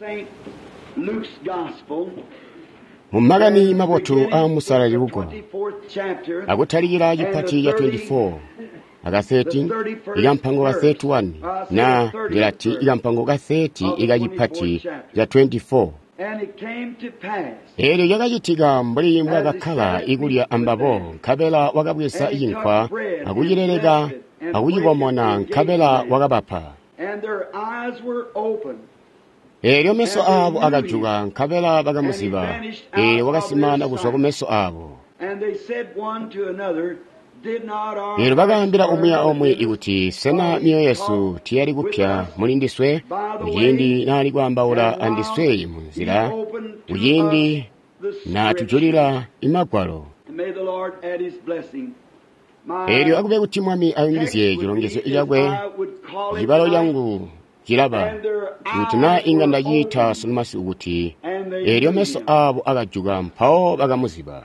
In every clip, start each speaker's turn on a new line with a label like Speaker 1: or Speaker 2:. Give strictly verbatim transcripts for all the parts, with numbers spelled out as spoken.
Speaker 1: Mumagani mabotu amusala yugo agutaligira gipati ya twenty-four aga thirty iga mpango ga thirty-one na girati iga mpango ga thirty iga gipati ya twenty-four. Eri yagayitiga mbuli mwaga kala igulia ambabo kabela wagabwesa inkwa aguyirerega aguyigomona kabela wagabapa. Eri meso abo agajuga kabela bagamusiba eri wagasimana gusoko meso abo. Eri bagambira umuya omwe iguti sena miyo Yesu tiyari gupya mulindiswe uyindi nali gwambawula andiswe munzira uyindi na tujulira imagwalo. Eri agube guti mwami ayingize jirongezo ijagwe jibalo yangu jiraba utina inganda yita sunumasi uguti eri meso abo agajuga mpao bagamuziba.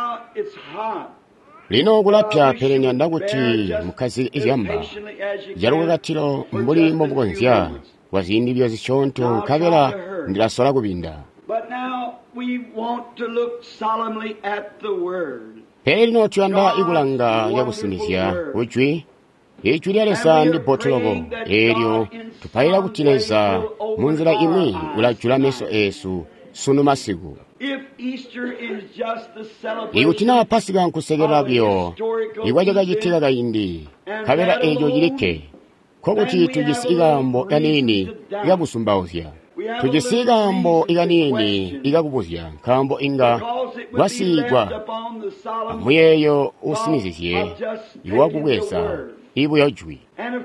Speaker 1: Lino gulapya perenya ndaguti mukazi ijamba jarugatiro mbuli mubugonzya wazindi byo zichonto kabela ndirasola gubinda.
Speaker 2: But now we want to look solemnly at the word.
Speaker 1: Perino tuyanda igulanga yagusinizya ujwi ejuri alesa ndi botologo eryo tupaira kutineza munzira imwe ulajula meso esu sunumasigu.
Speaker 2: If Easter is just the celebration,
Speaker 1: igutina pasiga nkusegera byo igwajaga gitiraga indi kabera ejo girike ko guti tugisigambo yanini yagusumbawuzya tugisigambo iganini igagubuzya kambo inga wasigwa muyeyo usinizizye iwagubwesa ibu yajwi.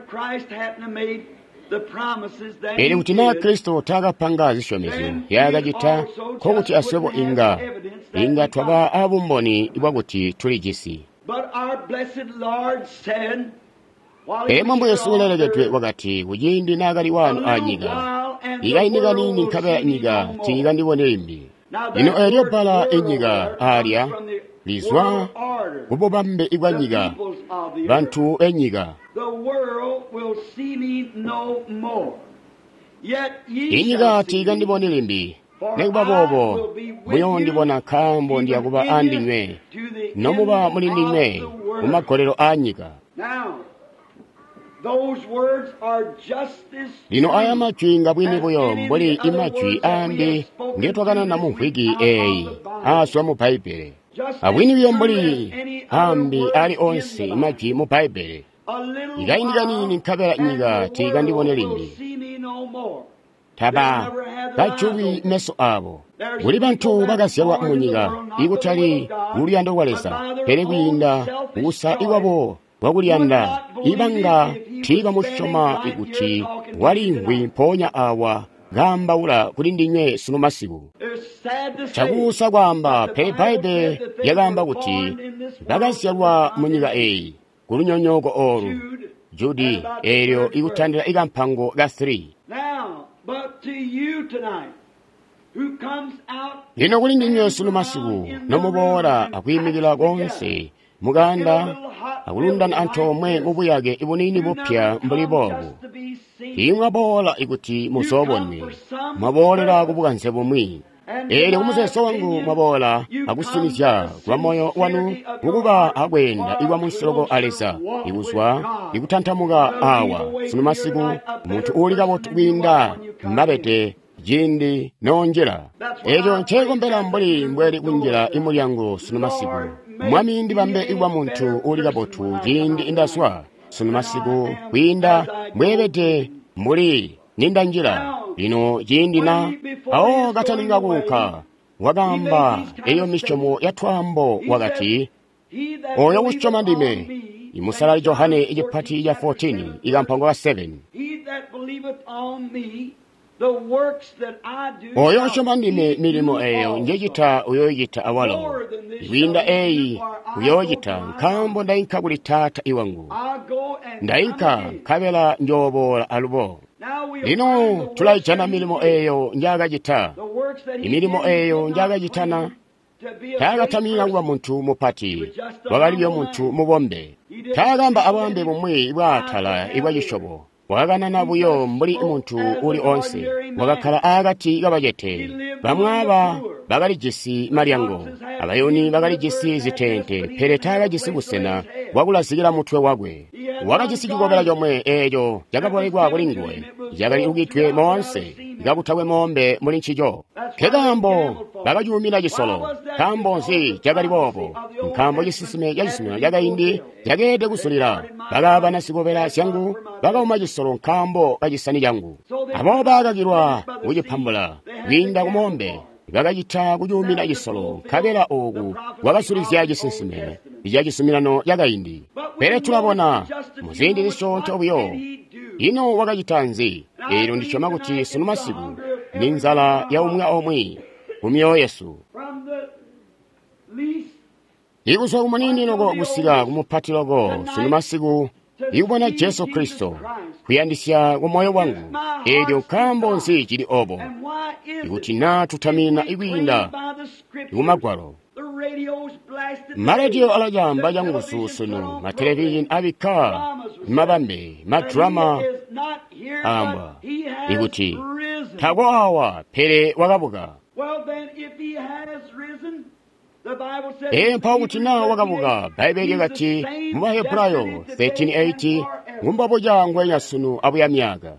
Speaker 1: Eri utina Kristo taga panga zishomezo yaga gita ko guti asebo inga inga twaba abumboni ibwaguti tuligisi.
Speaker 2: But our blessed Lord said,
Speaker 1: E mambo Yesu leregetwe wagati ujindi nagali wanu anyiga iga iniga nini kabela inyiga tinyiga ndibone imbi ino eryo pala enyiga aria lizwa ubo bambe igwa nyiga bantu enyiga inyiga tiga ndibone imbi negba bobo muyo ndibona kambo ndiyakuba andinywe nomuba mulindimwe umakorero anyiga.
Speaker 2: Those words are just as
Speaker 1: lino aya macwi ngabwini buyo mboli imacwi ambi ngetwagana na muhwigi ei aswa mu Bible abwini byo mboli ambi ali onse imacwi mu Bible igaindiga nini kabera nyiga tiga ndibone lindi taba bachubi meso abo buli bantu bagasyalwa munyiga igutali uliyando walesa peregwinda usa iwabo wagulianda ibanga tiba mushoma iguti wali ngwimponya awa gamba ula kulindinywe sunumasibu chagusa gwamba pe Bible yagamba guti bagasyalwa munyiga ei kulunyonyogo oru Judi eryo igutandira igampango ga three.
Speaker 2: Now but to you tonight who comes out
Speaker 1: lino kulindinywe sunumasibu nomubora akwimigira gonse muganda agulundana antomwe mubuyage ibunini bupya mbuli bobu imwa bola iguti musobone mabolera kubuganze bumwi ere umuseso wangu mabola agusinisya kwa moyo wanu mukuba agwenda iwa munsirogo alesa iguswa igutantamuga awa sunumasigu muntu ulika botwinda mabete jindi nonjera ejo nchego mbela mbuli mbweli kunjera imulyango sunumasigu mwami ndi bambe iwa muntu ulika botu jindi indaswa sunumasigu kwinda mwebete mbuli ninda njira ino jindi na ao gataninga kuka wagamba eyo mishomo ya twambo wagati oyo wushoma ndime imusala Johane ijipati ya fourteen igampango wa seven oyo wushoma ndime milimo eyo njejita uyo yita awalo iwinda eyi uyo yita nkambo ndainka buli tata iwangu ndainka kabela njobola alubo lino tulayitana milimo eyo njaga jita imilimo eyo njaga jitana tagatamira kuba muntu mupati wagalibyo muntu mubombe tagagamba abambe bumwe ibwatala ibwa yishobo wagana nabuyo mbuli muntu uli onse wakakhala akati kabajete bamwaba bakalijisi malyango abayoni bakalijisi zitente pereta kajisi busena wakulasikira mutwe wakwe wakajisi chikopera chomwe echo chakapoledwa kulingwe chakali ukitwe monse ikakuthawe mombe muli ntchicho kekambo bakachumira chisolo kambonzi chakalipopo nkhambo chisisime chachisimira chakayindi chakete kusulira bakapa na sikopera syangu bakauma chisolo nkhambo kachisani changu apo bakakirwa kuchiphambula winda kumombe bakachitha kuchumira chisolo khabera oku wakasulizya chisisime ichachisumirano chakayindi pere tulapona muzindi lisontho ubuyo ino wakachitanzi ero ndichoma kuti sinu masiku ni nzala ya umwe omwe kumyoyo Yesu ikusowa kumaniniloko kusika kumuphatiloko sinu masiku ikubona Yesu Kristo kuyandisya kumoyo wangu eryo kambonzi chili opo ikuti natuthamina ikwinda ikumagwalo maradiyo alajamba jangusu sunu matelevishini abika mabambe madrama amba ikuti thago awa pere wakabuka e mphawu kuti nawo wakabuka baibeli kati mumaheburayo thirteen eighty ngumbapo jangwe nyasunu abuya myaka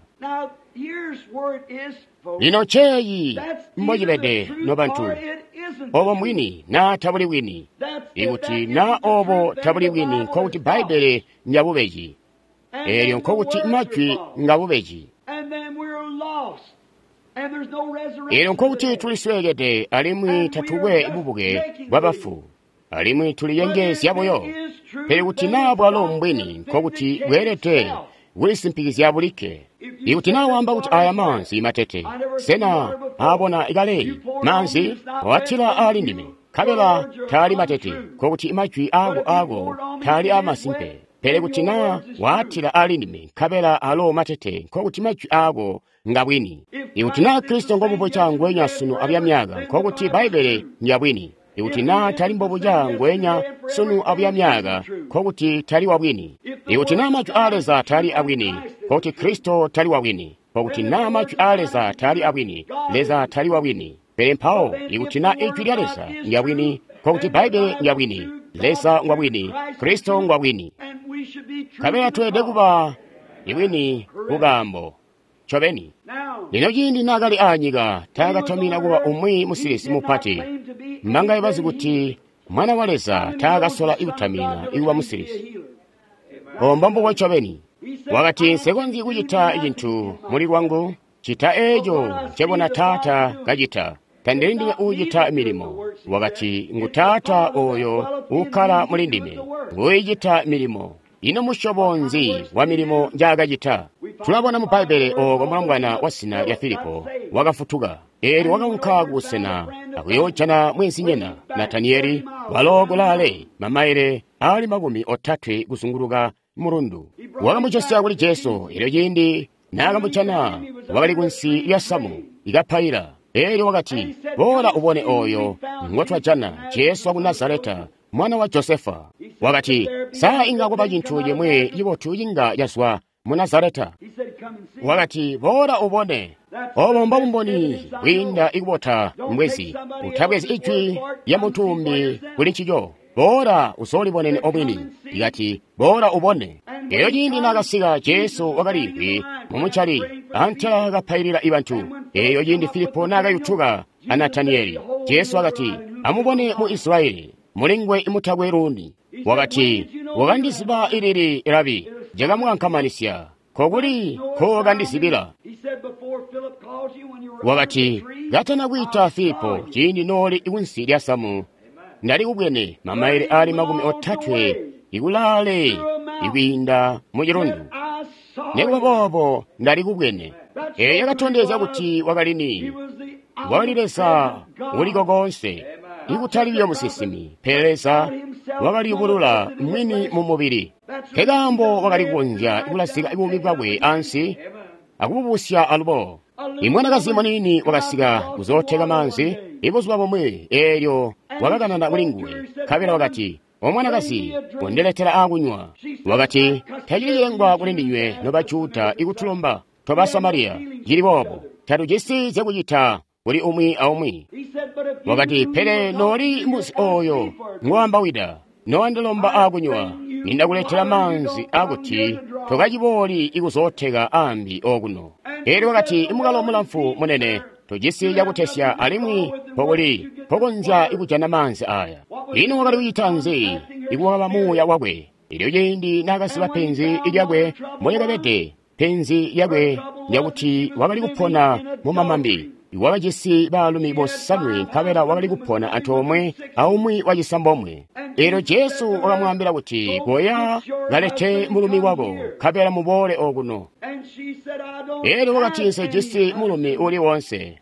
Speaker 1: lino cheyi mmojibede no bantu obo mwini na tabuli wini ikuti na obo tabuli wini nkokuti baibeli nyabubeji eryo nkokuti machwi ngabubeji ero nkokuti tuliswegete alimwi tatubwe ibubuke bwabafu alimwi tuliyengezi yaboyo pere kuti nabo alo mbweni nkokuti werete wisimpikizya abulike ikuti nawo amba kuti aya manzi matete sena abona igalei manzi watila ali ndime kabela tali matete kokuti imachwi ago ago tali amasimpe pere kuti na watila ali ndime kabela alo matete kokuti imachwi ago ngabwini ikuti na Kristo ngomupo changwe nyasunu abyamyaga kokuti baibele nyabwini ikuti na tali mbobo jangwenya sunu abyamyaga kokuti tali wabwini ikuti na machu aleza tali abwini kokuti Kristo tali wabwini kokuti na machu aleza tali abwini leza tali wabwini pere mpao ikuti na ichwi lyaleza nyabwini kokuti baibele nyabwini leza ngwabwini Kristo ngwabwini kabela twede kuba ibwini kugambo chobeni lino jindi nagali anyiga tagatomina kuba umwi musirisi mupati mbanga ibazi kuti mwana waleza tagasola ibutamina iwa musirisi ombambo wa chobeni wakati sekonzi kujita ijintu muri wangu chita ejo chebona tata kajita tandindime ujita milimo wakati ngutata oyo ukala mulindime ngujita milimo ino mushobonzi wa milimo njagajita tulabona mu Baibele ogo mwangwana wasina ya Filipo wakafutuga eri wakankagu sena akuyochana mwensi nyena Natanieli walogolale mamaire ali magumi otatwe kusunguruga murundu wakamuchosya kuli Yesu ilo jindi nakamuchana wakali kunsi ya Samu ikapayira eri wakati bora ubone oyo ngotwa chana Yesu wa Nazareta mwana wa Josefa wakati saa inga kuba jintu yemwe yibo tuyinga yaswa mu Nazareta wakati bora ubone obo mbabumboni winda ikubota mwezi utabwezi ichwi ya mutumbi kuli chijo bora usoli bonene obini igati bora ubone eyo jindi nakasiga Yesu wakalipi mumuchali antala gapayirira ibantu eyo jindi Filipo nagayutuga Natanieli Yesu wakati amubone mu Israeli mulingwe imutagwe rundi wakati wagandisiba iriri irabi jagamwankamanisia koguli kogandisibira wakati gatana gwita Filipo jindi noli iwunsi lya Samu ndali kubwene mamaire ali magumi otatwe igulale ibinda mujirundu negwa bobo ndali kubwene eya gatondeza kuti wakalini walilesa uliko gonse ikutali byo musisimi pereza wakali bulula mwini mu mubiri kegambo wakali kunja ikulasiga ibumibwa bwe ansi akubusya alubo imwana kazima nini wakasiga kuzotega manzi ibuzwa bomwe eryo wakagana na mulingwe kabira wakati omwana kasi ondeletera agunywa wakati tajiyengwa kulindinywe no bachuta ikutulomba toba Samaria jiri bobo tatugisize kuyitha kuli umwi aumwi wakati pele noli musi oyo ng'wamba wida nowandilomba akunywa nindakulethera manzi akuti tokachipoli ikuzotheka ambi okuno eri wakati imukalomula mfu munene tujisiya kuthesya alimwi pokuli pokonza ikujana manzi aya ino wakati kuyitha nzi ikuwakapa muya wakwe ilyo yendi nakasipa phenzi ilyakwe moyekapete phenzi yakwe yakuti wakali kuphona mumamambi iwakachisi baalumi bosanwi nkhavera wakali kuphona anthu omwe aumwi wachisambo omwe ero Yesu wakamwambira kuti koya galethe mulumi wako khavera mubole okuno ero wakatinso jisi mulumi uliwonse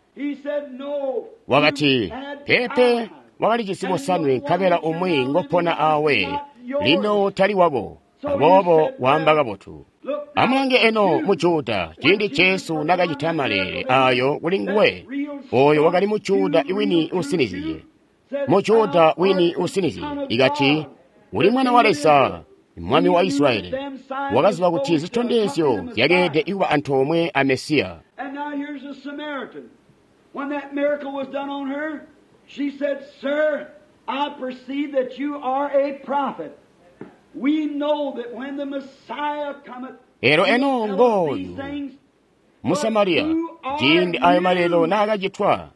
Speaker 1: wakati pepe wakali chisipo sanwi nkhavera umwi ngophona awe lino tali wako abobo wambaka bothu amange eno mujuda chindi Yesu nakachitha malere ayo kuli nguwe oyo wakali mujuda iwini usiniziye mujuda wini usiniziye ikati uli mwana wa Lesa mwami wa Israeli wakazipa kuti zithondezyo zyakede iwa anthu omwe a Mesiya.
Speaker 2: And now here's a Samaritan. When that miracle was done on her, she said, "Sir, I perceive that you are a prophet. We know that when the Messiah cometh,
Speaker 1: ero eno ngoyu Musamariya jindi ayo malero nakachithwa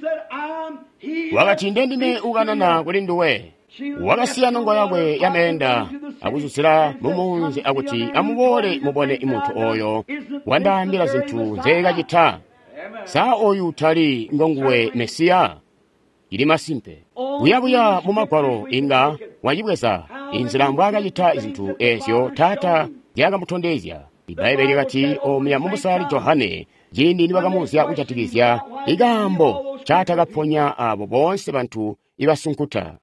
Speaker 1: wakati ndendine ukanana kuli nduwe wakasiya nongo yakwe yamenda akuchutsira mumunzi akuti amubole mubone imunthu oyo wandayambira zinthu zekachitha sa oyu tali ngonguwe Mesiya ili masimpe buyabuya mumagwaro inga wachibweza inzilambo akachitha izinthu ezyo tata yakamuthondezya ibaibe likati omiya mumusali Yohane jindi niwakamuzya kuchatikizya ikambo chatakaphonya abo bonse banthu ibasunkuta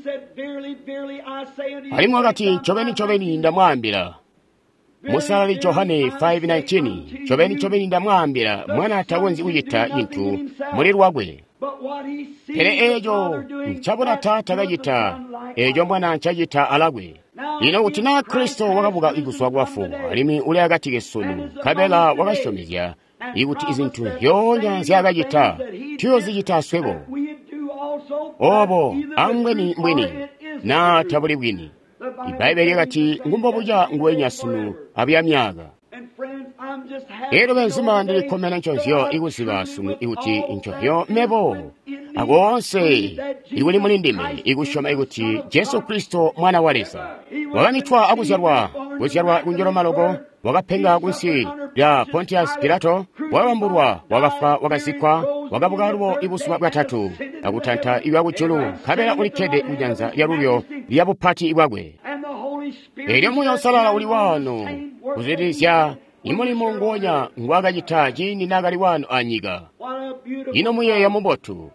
Speaker 1: alimu wakati chobeni chobeni ndamwambira musali Yohane five nineteen chobeni chobeni ndamwambira mwana atawonzi uyitha inthu muliro wakwe pere ejo nchabona tata kachitha ejo mwana nchachitha alakwe ino kuti na Kristo wakabuka ikuswa kwafu alimi uli akatike sunu kabela wakashomezya ikuti izinthu yonya zyakachitha tiyo zichitha sweko obo ambweni mbweni na tabuli bwini ibaibe yakati ngumbobuja ngwenya sunu abya myaka ero benzima ndilikhomena nchonzyo ikuziba sunu ikuti nchonzyo mebo akonse ikuli mulindime ikushoma ikuti Yesu Kristo mwana wa Lesa wakanithwa akuzyarwa kuzyarwa kunjolo maloko wakaphenga kunsi ya Pontius Pilato wawambulwa wakafa wakazikwa wakabukaluwo ikuswa bwatatu akutantha iwe akuchulu khabera ulikhede kunyanza yarulyo liyabuphati iwakwe eryo moyo osalala uli wano kuzidisya imulimo ngonya ngwakachitha chini nakali wano anyika ino muyeya mubothu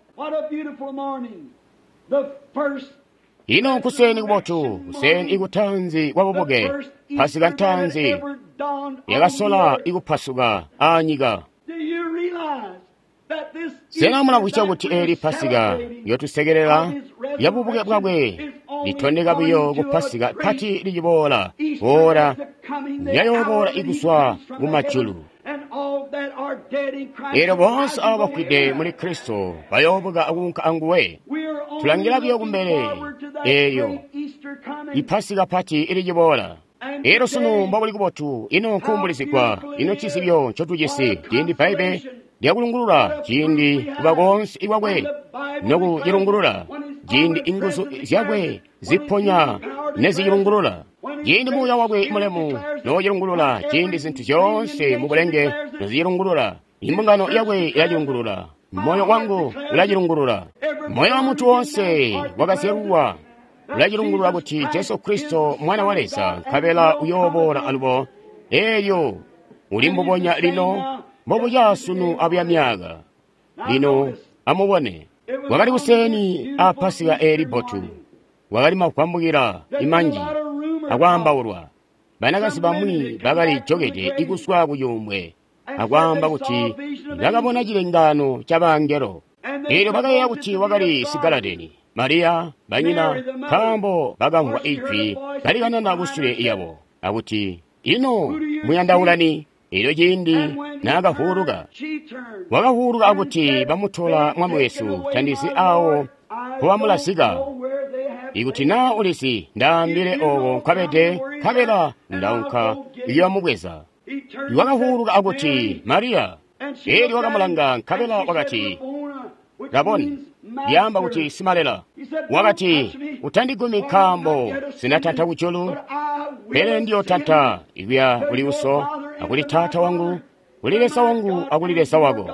Speaker 1: ino kuseni kubotu kuseni ikuthanzi wabubuke phasika nthanzi yakasola ikuphasuka anyika senamuna kuchicha kuti eri phasika yotusekerera yabubuke bwakwe lithondeka bwiyo kuphasika phati lijibola ora yayobola ikuswa kumachulu ero bonse abo bakwide muri Kristo bayoboga akunka anguwe tulangira byo kumbere eyo iphasika phati ilijibola ero sunu mbabuli kubotu ino nkumbulizikwa ino chisibyo chotujisi jindi paibe lyakulungulula jindi kubakonse iwakwe nokuyilungulula jindi inguzu zyakwe ziphonya neziyilungulula jindi muya wakwe mulemu noyilungulula jindi zinthu zonse mubulenge noziyilungulula imbungano yakwe ilajilungulula moyo wangu ulajilungulula moyo wa munthu wonse wakaseruwa ulajilungulula kuti Yesu Kristo mwana wa Lesa khabela uyobola alubo eyo ulimbobonya lino mbobuja sunu abya myaka lino amubone wakati kuseni aphasika eri botu wakati makwambukira imanji akwambawulwa banakasi bamwi bakali jogede ikuswa kuyumwe akwamba kuti ndakabona chilengano cha bangelo ero bakaya kuti wakali sigaladeni Maria banyina kambo bagamwa ichi balikana na kusule iyabo akuti ino muyandaulani ilo jindi nagahuruga wagahuruga akuti bamutola mwamu Yesu tandisi awo kuwamulasiga ikuti na ulisi ndambile owo kabete kabela ndaunka iyamubweza wagahuruga akuti Maria eri wakamulanga kabela wakati Raboni yamba kuti simalela wakati utandigumi kambo sinatata kuchulu pele ndiyo tata iwya uli uso akuli tata wangu ulilesa wangu akulilesa wago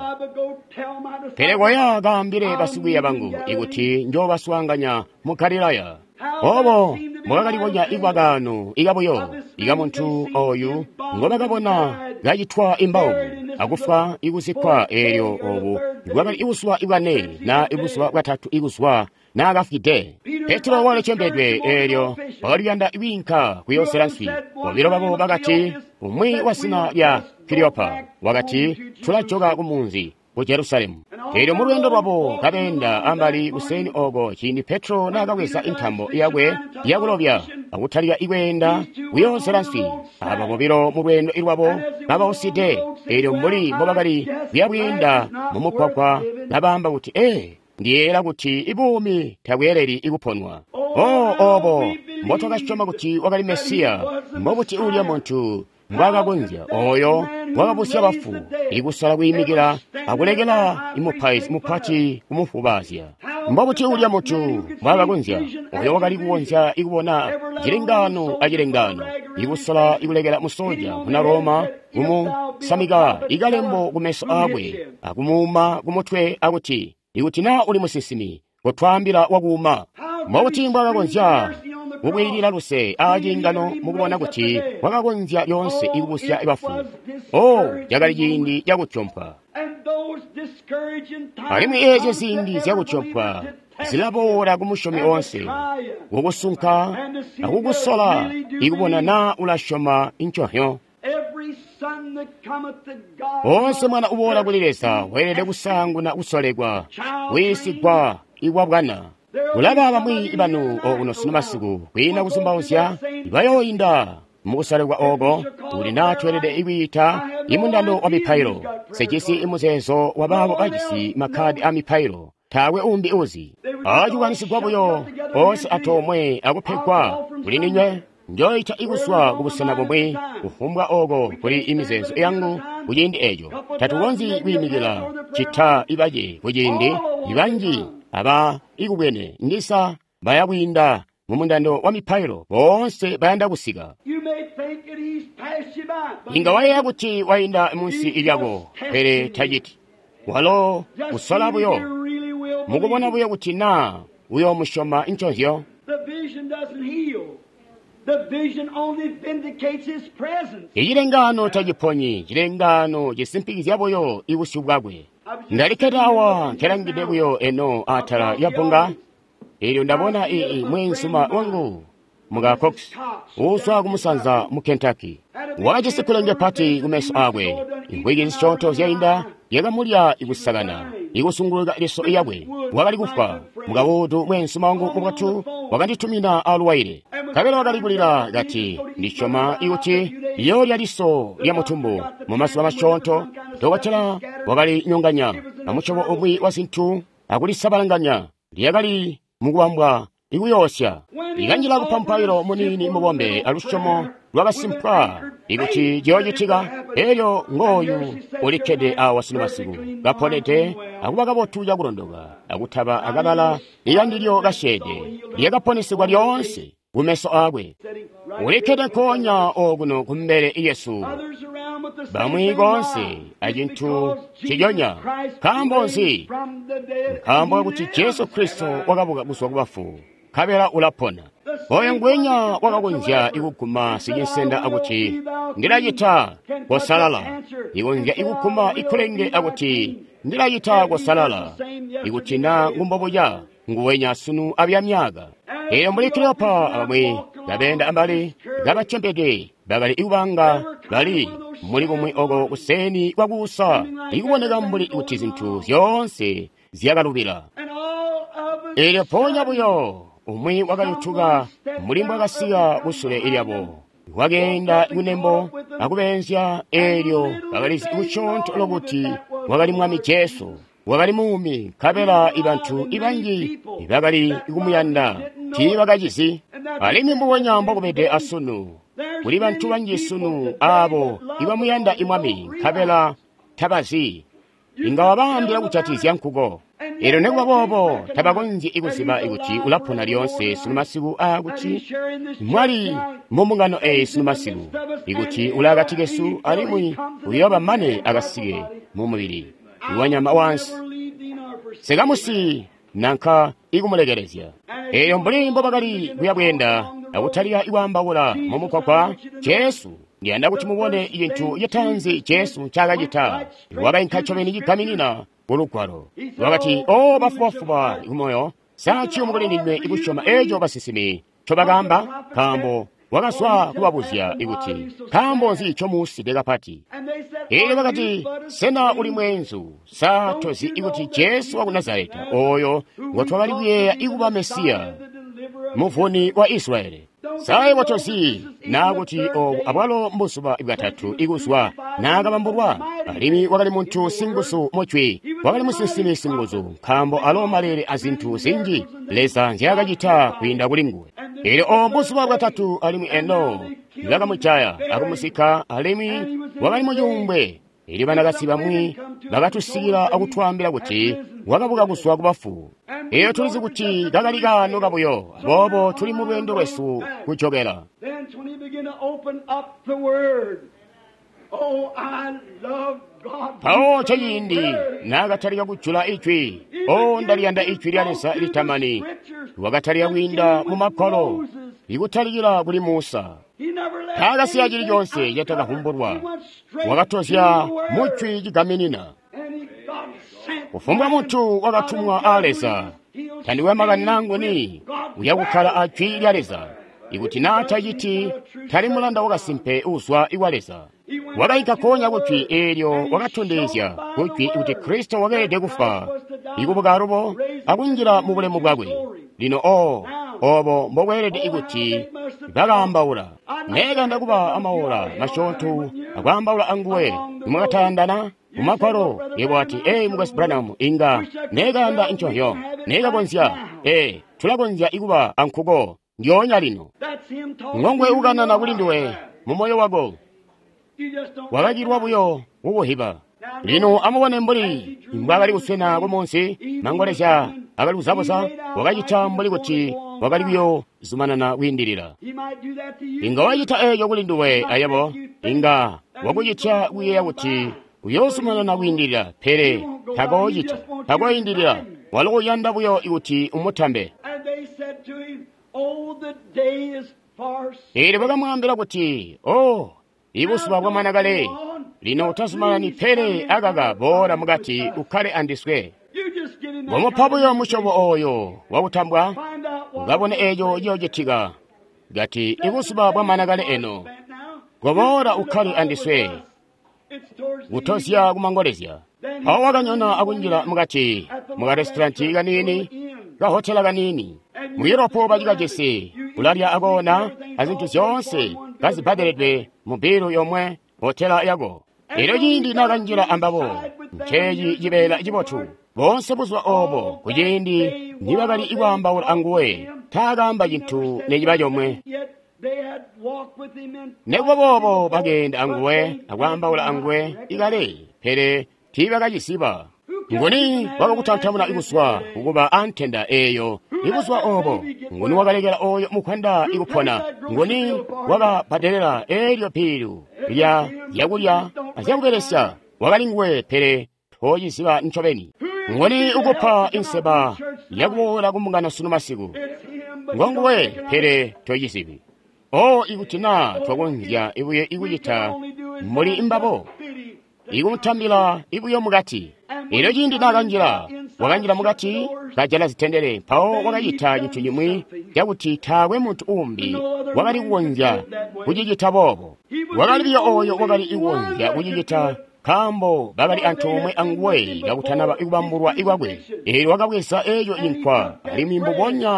Speaker 1: pele kwaya gambire basiguya bangu ikuti njo baswanganya mukalilaya obo mwakalibonya igwagano igaboyo iga muntu oyu ngoma gabona gayitwa imbawu akufa igusikwa eyo obu igwagali iguswa igwane na iguswa gatatu iguswa na agafite Petro wale chembedwe eryo oliyanda ibinka kuyoseransi wabiro babo bagati umwi wasina ya Filiopa wakati tulachoga kumunzi ku Jerusalemu eryo mu lwendo lwabo kabenda ambali useni ogo chini Petro nagawesa intambo iyagwe yakulobya akutalya iwenda kuyoseransi aba mubiro mu lwendo irwabo babawuside eryo muri bobagali byabwenda mu mukwakwa nabamba kuti eh ndiyera kuti ibumi tabwereri iguponwa oh obo mboto gashoma kuti wagali Mesia mbobuti ulya muntu mbwagagonzya oyo wagabusya bafu igusala kuyimigira akulegela imupais mupati kumufubazya mbobuti ulya muntu mbwagagonzya oyo wagali kuwonzya ikubona jirengano ajirengano igusala ikulegela musoja muna Roma gumu samiga igalembo kumeso agwe akumuma kumutwe akuti ikuti na uli musisini gotwambira waguma mbobuti mbwagagonzya mubwirira luse ajingano mubona kuti wagagonzya yonse igusya ibafu oh jagali jindi jaguchompa alimu eje zindi jaguchompa zilabora kumushomi onse gugusunka agugusola igubona na ulashoma inchohyo onse mwana ubona kulilesa werede gusangu na usolegwa wisigwa igwabwana ulaba abamwi ibanu oguno sinamasigu kwina kuzumbawusya ibayoyinda mukusalekwa ogo tuli natwelede ibita imundando wa mipailo sekisi imuzezo wababo bagisi makadi a mipailo tawe umbi uzi ajuwanisigwa buyo ose atomwe akupegwa kuli ninywe njoita iguswa kubusana bumwe ufumbwa ogo kuli imizezo yangu kujindi ejo tatuwonzi wimigila chita ibaje kujindi ibanji aba igubwene ndisa bayabwinda mumundando wa mipailo bonse bayanda gusiga inga waye kuti wainda munsi ilyago pere tajiti walo usola buyo mugubona buyo kuti na uyo mushoma inchozyo ijirengano tajiponyi jirengano jisimpikizya buyo igusubwagwe ndaliketawa kerangide buyo eno atara yabonga ilyo ndabona ii mwensuma wangu mga Cox uswa kumusanza mu Kentucky wajise kulenge pati kumeso agwe ingwege zishonto zyainda yagamulya igusagana igusunguluga liso iyabwe wagali kufa mugabudu mwensuma wangu mugatu waganditumina alwaire kabela wagalibulira gati ndichoma iuti iyo lya liso lya mutumbu mu maso amashonto towatela wagali nyonganya amuchobo obwi wasintu akulisabalanganya lyagali mugwambwa iguyosya iganjila kupampairo munini mubombe alushomo lwagasimpwa iguti jojitiga eyo ngoyu ulikede awasinu basigu gaponete akubaga botuja kulondoga akutaba agabala iyandilyo gashede lyagaponesigwa lyonse gumeso agwe ulikede konya oguno kumbere Yesu bamwi gonse ajintu chijonya kambonzi kambo kuti Yesu Kristo wagabuga buswa kubafu kabela ulapona oyo ngwenya wakagonzya igukuma sijinsenda akuti ndilajita gosalala igonzya igukuma ikulenge akuti ndilajita gosalala igutina ngumboboja nguwenya sunu abyamyaga eyo muri Cleopa abamwe gabenda ambali gabachembede bagali iwanga bali muri bumwe ogo useni kwagusa iguboneka mbuli utizintu vyonse zyagalubira eyo ponya buyo umwe wagayutuga mulimbo agasiga busule ilyabo wagenda ikunembo akubenzya eryo bagalisi ikuchonto lokuti wagali mwami Yesu wagali mumi kabela ibantu ibanji ibagali ikumuyanda tibagajisi alimi mbuwanyambo kubede asunu kuli bantu banji sunu abo ibamuyanda imwami kabela tabazi ingawa bambira kuchatizya nkugo ero negwa bobo tabagonji ikusiba ikuti ulapona lyonse sunumasibu akuti mwali mumungano e sunumasibu ikuti ulagatigesu alimwi uyoba mane agasige mumubiri iwanyama wansi segamusi nanka igumulegerezya eyo mbulimbo bagali kuyabwenda akutaliya iwambawula mumukwakwa Yesu ngenda kuti mubone ibintu yatanze Yesu chagajita wabaye nkachomeni gikaminina olukwalo wakati o bafubafuba ikumoyo sachi omugolendinwe ikushoma ejo basisimi chobagamba kambo wakaswa kubabuzya ikuti kambo nzi chomusi degapati ere wakati sena uli mwenzu satozi ikuti Yesu wa Nazareta oyo ngotwabaliye ikuba Mesiya muvuni wa Israeli saye watosi naguti o abalo mbusuba ibgatatu iguswa nagabamburwa alimi wagali muntu singusu mochwe wagali musisimi singuzu kambo alo malere azintu zinji lesa nzyagajita kwinda kulingwe ere o mbusuba ibgatatu alimi eno laga muchaya akumusika alimi wagali mujumbe eri banagasiba mwi bagatusira akutwambira kuti wagabuga guswa kubafu eyo tulizi kuti gagaligano gabuyo bobo tuli mu lwendo lwesu kuchogera pawo chayindi nagataliga kuchula ichwi o ndaliyanda ichwi lyalesa litamani wagataliya winda mu makolo igutaligira kuli Musa tagasiyagiri lyonse yatagahumbulwa wagatosya muchwi gigaminina ufumbwa muntu wagatumwa aleza tandiwe magani nangu ni uyagukala achwi lyaleza iguti nata yiti tali mulanda wagasimpe uswa iwaleza wagayika konya kuchwi eryo wagatondezya kuchwi iguti Kristo wagede kufa igubugarubo agunjira mu bulemu bwagwe lino o obo mbogwerede iguti bagambawula neganda kuba amawula mashontu agambawula anguwe mugatandana umakwaro yebwati eh Mugasi Branham inga neganda inchoyo negagonzya eh tulagonzya iguba ankugo ndyonya lino ngongwe ugana na bulindiwe mumoyo wago wagagirwa buyo ubuhiba lino amubone mbuli imbagali gusena bomonsi mangolesha agali uzabosa wagajita mbuli guti wagali byo zumanana windirira inga wajita eyo bulindiwe ayabo inga wagujita wiye guti uyosumanana windirira pere tagojita tagoyindirira walo yanda buyo iguti umutambe ere bagamwambira guti oh ibusuba bwamanagale lino utasumana ni pere agaga bora mugati ukale andiswe wamupabo yo mushobo oyo wabutambwa ugabone eyo yojetiga gati ibusuba bwamanagale eno gobora ukale andiswe utosya kumangolezya aho waganyona agunjira mugati muga restauranti ganini ga hotela ganini mu Europe bagigagese ularya agona azintu zonse gazipaderedwe mu biro yomwe hotela yago ero yindi naganjira ambabo ncheyi yibela jibotu bonse buzwa obo kuyindi nibagali iwambawula anguwe tagamba yintu neyiba yomwe nebo bobo bagenda anguwe agwambawula anguwe igale pere tibagajisiba ngoni wagakutantamuna iguswa ukuba antenda eyo iguswa obo ngoni wagalegera oyo mukwanda igupona ngoni wagapaderera eryo piru ya yagulya azyakugeresya wagalingwe pere toyisiba nchobeni ngoni ugupa inseba yaguwola kumungana sunu masiku ngongwe pere toyisibi o igutina twagonzya ibuye iguyita muri imbabo igumutambila ibuyo mugati ero yindi naganjira waganjira mugati gajala zitendere pao wagayita yitu yaguti tawe muntu umbi wagali wonja kujigita bobo wagali oyo wagali iwonja kujigita kambo bagali antomwe angwe yagutanaba igubamburwa igwagwe ero wagawesa eyo inkwa alimi mbubonya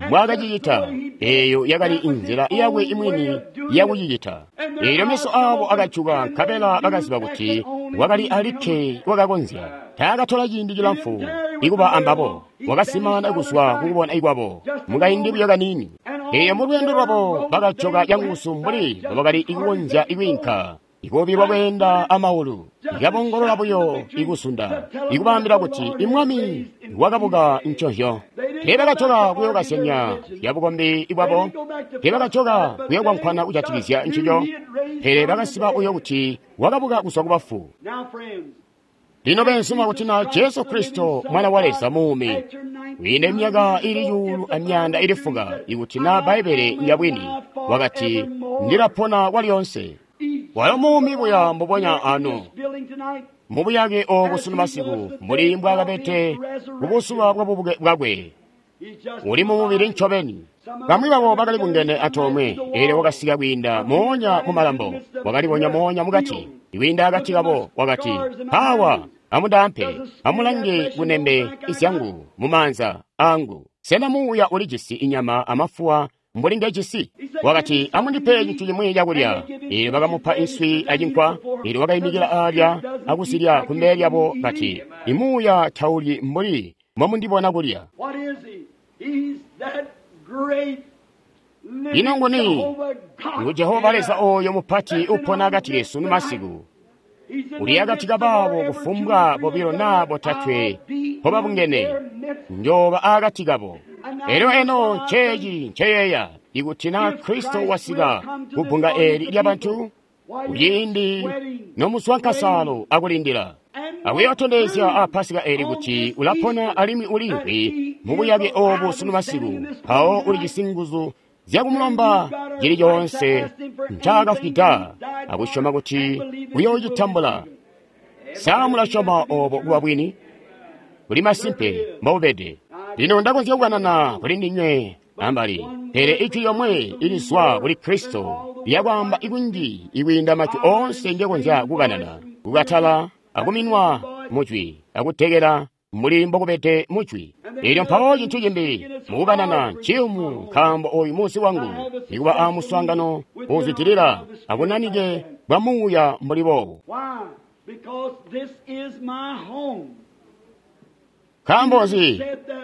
Speaker 1: mwakachiyita eyo yakali inzira iyawe imwini yakuyiyita ero meso abo akachuka kapela bakaziba kuti wakali alike wakakonzya takathola chindi chilamfu ikuba ambapo wakasimana ikuswa kukubona ikwabo mukayindipo yakanini eyo mulwendo lwapo bakachoka yangusu mbuli wakali ikukonzya ikwinka ikopi wakwenda amaulu ikapongololapoyo ikusunda ikupambira kuti imwami wakapuka mchonjo tepakachoka kuyo kasenya yapukombe ikwapo tepakachoka kuyo kwankhwana kuchatikizya mchicho pere pakasipa uyo kuti wakapuka kuswa kupafu lino pensuma kuti na Yesu Kristo mwana wa Leza mumi wine myaka ili yulu amyanda ilifuka ikuti na Baibele yabwini wakati ndilapona waliyonse wala mumi buya mbubonya anu mubuyage obusulu masiku muli mbwakapete ubusula bwabwe uli mu mubiri nchobeni kamwi babo bakali kungene atomwe ere wakasiga kwinda monya mumalambo wakali bonya monya mugati iwinda agati kabo wakati hawa amudampe amulange bunembe isyangu mumanza angu sena muya olijisi inyama amafuwa mbulinga jisi wakati amundipe chitu chimwe chakulya ere bakamupa inswi ajinkwa ere wakayimikira alya akusirya kumbeli yabo kati imuya tauli mbuli mwamundibona kulya inongoni iwe Jehova Leza oyo mupati upona agati Yesu ni masiku uli agati kababo kufumbwa bobiro nabo tatwe hoba bungene njoba agati kabo ero eno cheji cheyeya ikutina Kristo wasiga kupunga eri lyabantu ulindi nomuswankasalo akulindira awe atondezya apasiga eri kuti ulapona alimi ulimbi mubuyage obo sunu masiku hao uli jisinguzu zyakumulomba jiri yonse ntaga fita akushoma kuti uyo jitambula samula shoma obo uwabwini uli masimpe maubede lino ndakonzya kukanana kuli ndinywe ambali pere ichu yomwe iliswa kuli Kristo yakwamba ikunji iwinda machu onse njekonzya kukanana kukathala akuminwa muchwi akutekera mulimbo kupete muchwi ilyo mphawo chinthu chimbi mukukanana chiumu khambo oyu musi wangu ikuwa amuswangano uzitirira akunanike bwamuya mbulibo khambozi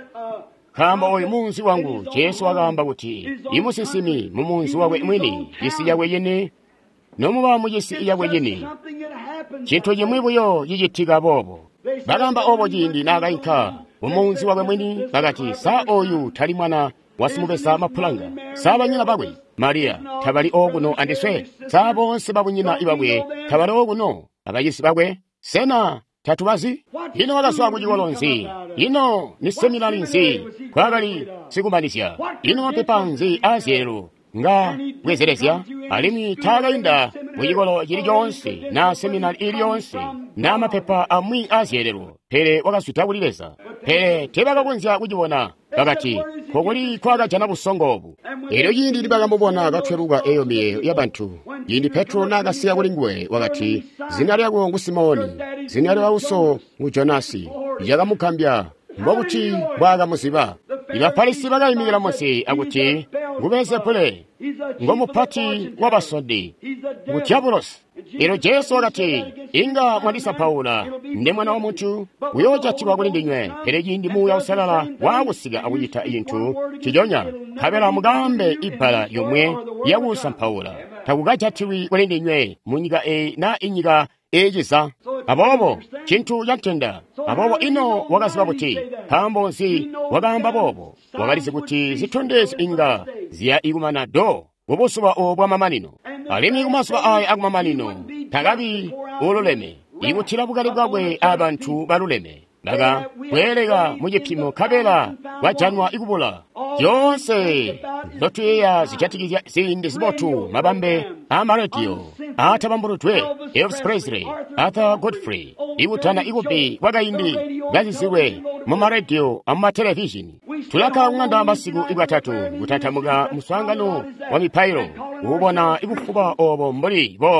Speaker 1: khambo oyu munsi wangu Yesu wakamba kuti imusisimi mumunsi wawe mwini jisi yawe yene nomuba mujisi yawe yene chinthu chimwibuyo yichitika bobo bagamba obo jindi nagayika umunsi wawe mwini bagati sa oyu tali mwana wasimubesa mapulanga saba nyina bagwe Maria tabali oguno andiswe saba bonse babunyina ibabwe tabali oguno abayisi bagwe sena tatubazi ino wakaswa kujikolonzi ino ni seminari nzi kwagali sikumanisya ino pepanzi azyero nga bwezerezya alimi tagainda mujikolo jiri jonse na seminari ili yonse na mapepa amwi azyerero pere wakasutawulileza pere tebakakunzya kujibona bakati kokuli kwagajana busongobu ero yindi libakamubona gatweruka eyo miyeyo yabantu yindi Petro nagasiya kulingwe wakati zina lyako ngu Simoni zina lyawuso ngu Jonasi yakamukambya mbokuti bwakamuziba ibafarisi bakayimikira munsi akuti ngubeze pule ngomupati wabasodi ngu Diabolos ero Yesu wakati inga mwandisa Paula ndi mwana wa munthu uyojatibwa kuli ndinywe pere yindi muya usalala wakusiga akuyita inthu chijonya khabera mugambe ibala yomwe yakusa Paula takukajatiwi kuli ndinywe munyika e na inyika ejisa abobo chinthu yamtenda abobo ino wakaziba kuti pambonzi wakamba bobo wakalize kuti zithondezi inga ziya ikumana do wobosuba obwa mamanino alimi kumasuba ayi akumamanino takabi ululeme ikuthira bukali bwabwe abantu baluleme daga bwereka mujipimo kabela wajanwa ikubula yonse ndotuyeya zichatikizya zindi zibotu mabambe amaretio ata bamburutwe Elvis Presley ata Godfrey ikutana ikupi wakayindi gazisiwe mumaretio amatelevishini tulaka kung'anda masiku ikatatu kutatamuka muswangano wa mipairo ubona ikufuba obo mbuli bobo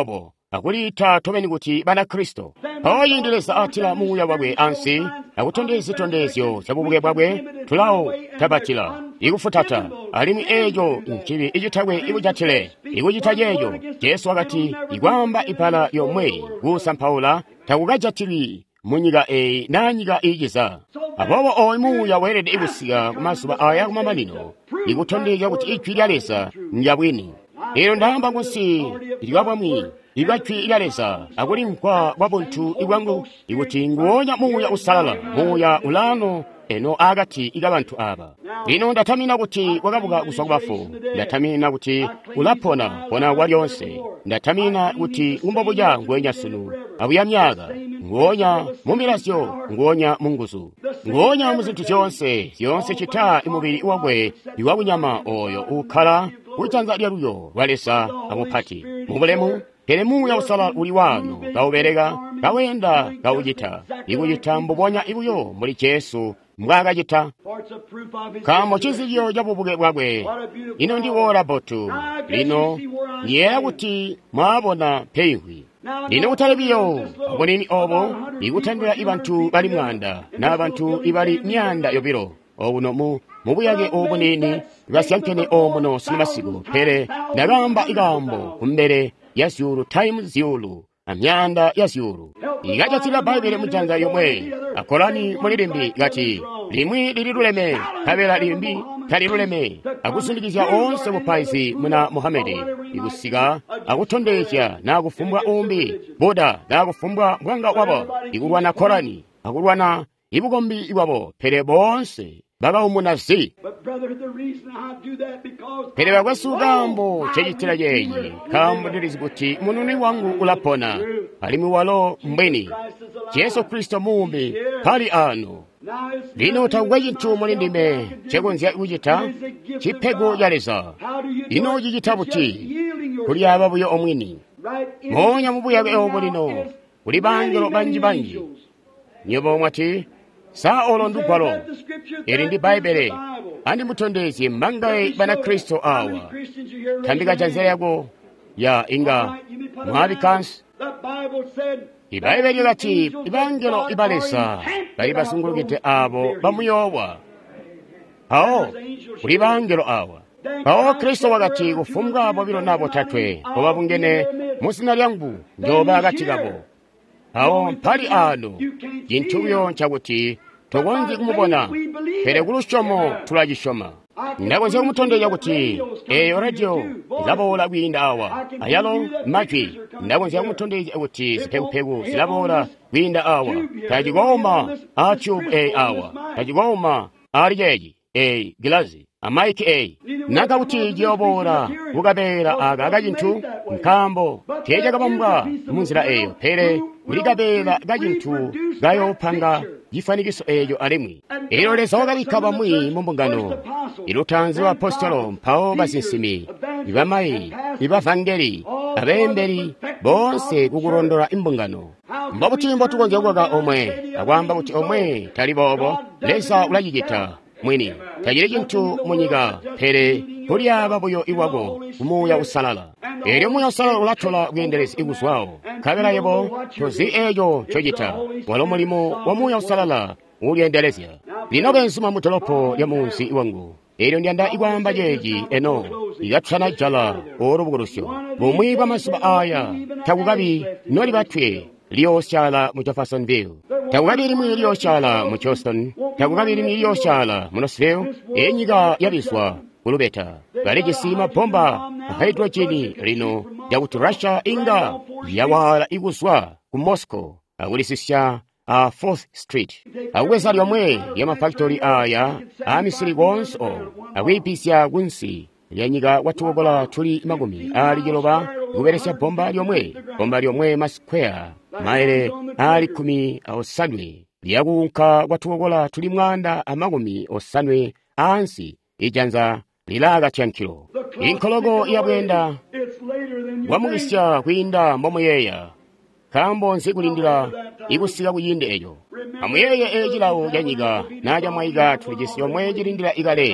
Speaker 1: akulita tomeni kuti bana Kristo oyindireza atila muuya bwabwe ansi akutondeza tondezyo zabubuke bwabwe tulawo tabatila ikufutata alimu ejo nchibi ijitagwe ibujatile ikujitajeyo Yesu wakati igwamba ipala yomwe gusa mpaula takugajatili munyiga e nanyiga igiza abobo oimuya werede ibusiga kumasuba aya kumamanino ikutondeza kuti ichwilялesa njabwini ero ndahamba ngusi iligabwamwi igachwi ilalesa akuli mkwa wabuntu igwangu ikuti nguonya muuya usalala muuya ulano eno agati igabantu aba ino ndatamina kuti wakabuka kuswa kubafu ndatamina kuti ulapona pona walyonse ndatamina kuti umbobuja nguenya sunu abuya myaga nguonya mumirasyo nguonya munguzu nguonya muzintu kyonse yonse chita imubiri iwagwe iwabunyama oyo ukhala uchanza lyaluyo walesa amupati mubulemu Kelemu ya usala uli wano, gauberega, gawenda, gaujita, igujita mbubonya ibuyo, muli Yesu, mwaga jita. Kamo chizilyo jabubuge wagwe, ino ndi wora botu, lino, nyera kuti mwabona peihwi. Lino utalebiyo, abonini obo, igutandura ibantu bali mwanda, na abantu ibali myanda yobiro, obuno mu, mubuyage obonini, gasyankene omuno sinimasigo, pere, nagamba igambo, kumbere, yasyuru time zyulu amyanda yasyuru igajatila Bible mujanja yomwe akolani mulirimbi gati limwi liliruleme kabela limbi kaliruleme akusindikizya onse mupaisi muna Muhammedi igusiga akutondekya nakufumbwa umbi boda nakufumbwa mwanga wabo igurwana Korani agurwana ibugombi iwabo pere bonse baba umunazi pere bagwasugambo chejitira yeyi kambo ndirizibuti mununi wangu ulapona alimu walo mbeni Yesu Kristo mumbi pali ano lino utagwayintu mulindime chegonzya ujita chipego yaleza ino jijita buti kuli ababuyo omwini monya mubuya ebo lino kuli bangiro banji banji nyobo mwati Sa olondu kwalo, erindi Bible, andi mutondezi mangai bana Kristo awa. Tandika janzere yago, ya inga, muhabi kans. Ibaibeli lati, ibangelo ibalesa, bari basungurugite abo, bamuyowa. Hao, uri bangelo awa. Hao Kristo wagati ufunga abo biro nabo tatwe, oba bungene, musina lyangu, njoba agati gabo. Hao mpali ano, jintuyo nchaguti, togonzi kumubona, pere gulushomo tulajishoma. Ndagonzi kumutonde yaguti, eyo radio, zilabola gwinda awa, ayalo majwi. Ndagonzi kumutonde yaguti, zipegu pegu, zilabola gwinda awa. Tajigoma, achub e awa. Tajigoma, ariyeji, e gilazi. Amaiki e, naka uti giobora, ugabera aga agajintu, mkambo, teja gabamba, munzira eyo, pere, urigabera gajintu, gayo panga, gifanigiso eyo alemwi. Ero lezoga likaba mwi mumbungano, ilutanzi wa apostolo, mpao basinsimi, ibamai, ibavangeli, abemberi, bonse gugurondora imbungano. Mbabuti mbotu gonjogwaga omwe, agwamba buti omwe, talibobo, lesa ulajigita. Mwini, tajiri jintu munyiga, pere, kulia babuyo iwago, umuya usalala. Eri umuya usalala ulatola ugenderezi iguswao. Kabela yebo, tozi ejo chojita. Walo mulimo, wamuya usalala, uliendelezia. Linoge nsuma mutolopo ya munsi iwangu. Eri ndianda igwamba jeji, eno, igachana jala, oro bugurusyo. Bumwiba masuba aya, tagugabi, nori batwe. Leo shala mu Jeffersonville. Tawagiri mu Leo shala mu Charleston. Tawagiri mu Leo shala mu Knoxville. Enyiga yabiswa ulubeta. Galege sima bomba hydrogen rino ya Russia inga yawala iguswa ku Moscow. Agulisisha a fourth Street. Aweza lyomwe ya mafactory aya amisiri gonso awipisya gunsi. Yanyiga watuogola tuli magumi ali giloba guberesya bomba lyomwe bomba lyomwe masquare maere ali kumi osanwe lyagunka watuogola tuli mwanda amagumi osanwe ansi ijanza lilaga chankilo inkologo yabwenda wamugisya kwinda mbomoyeya kambo nsigulindira igusiga kuyinde eyo amuyeye ejilawo yanyiga naja mwayiga tulijisiyo mwejirindira igale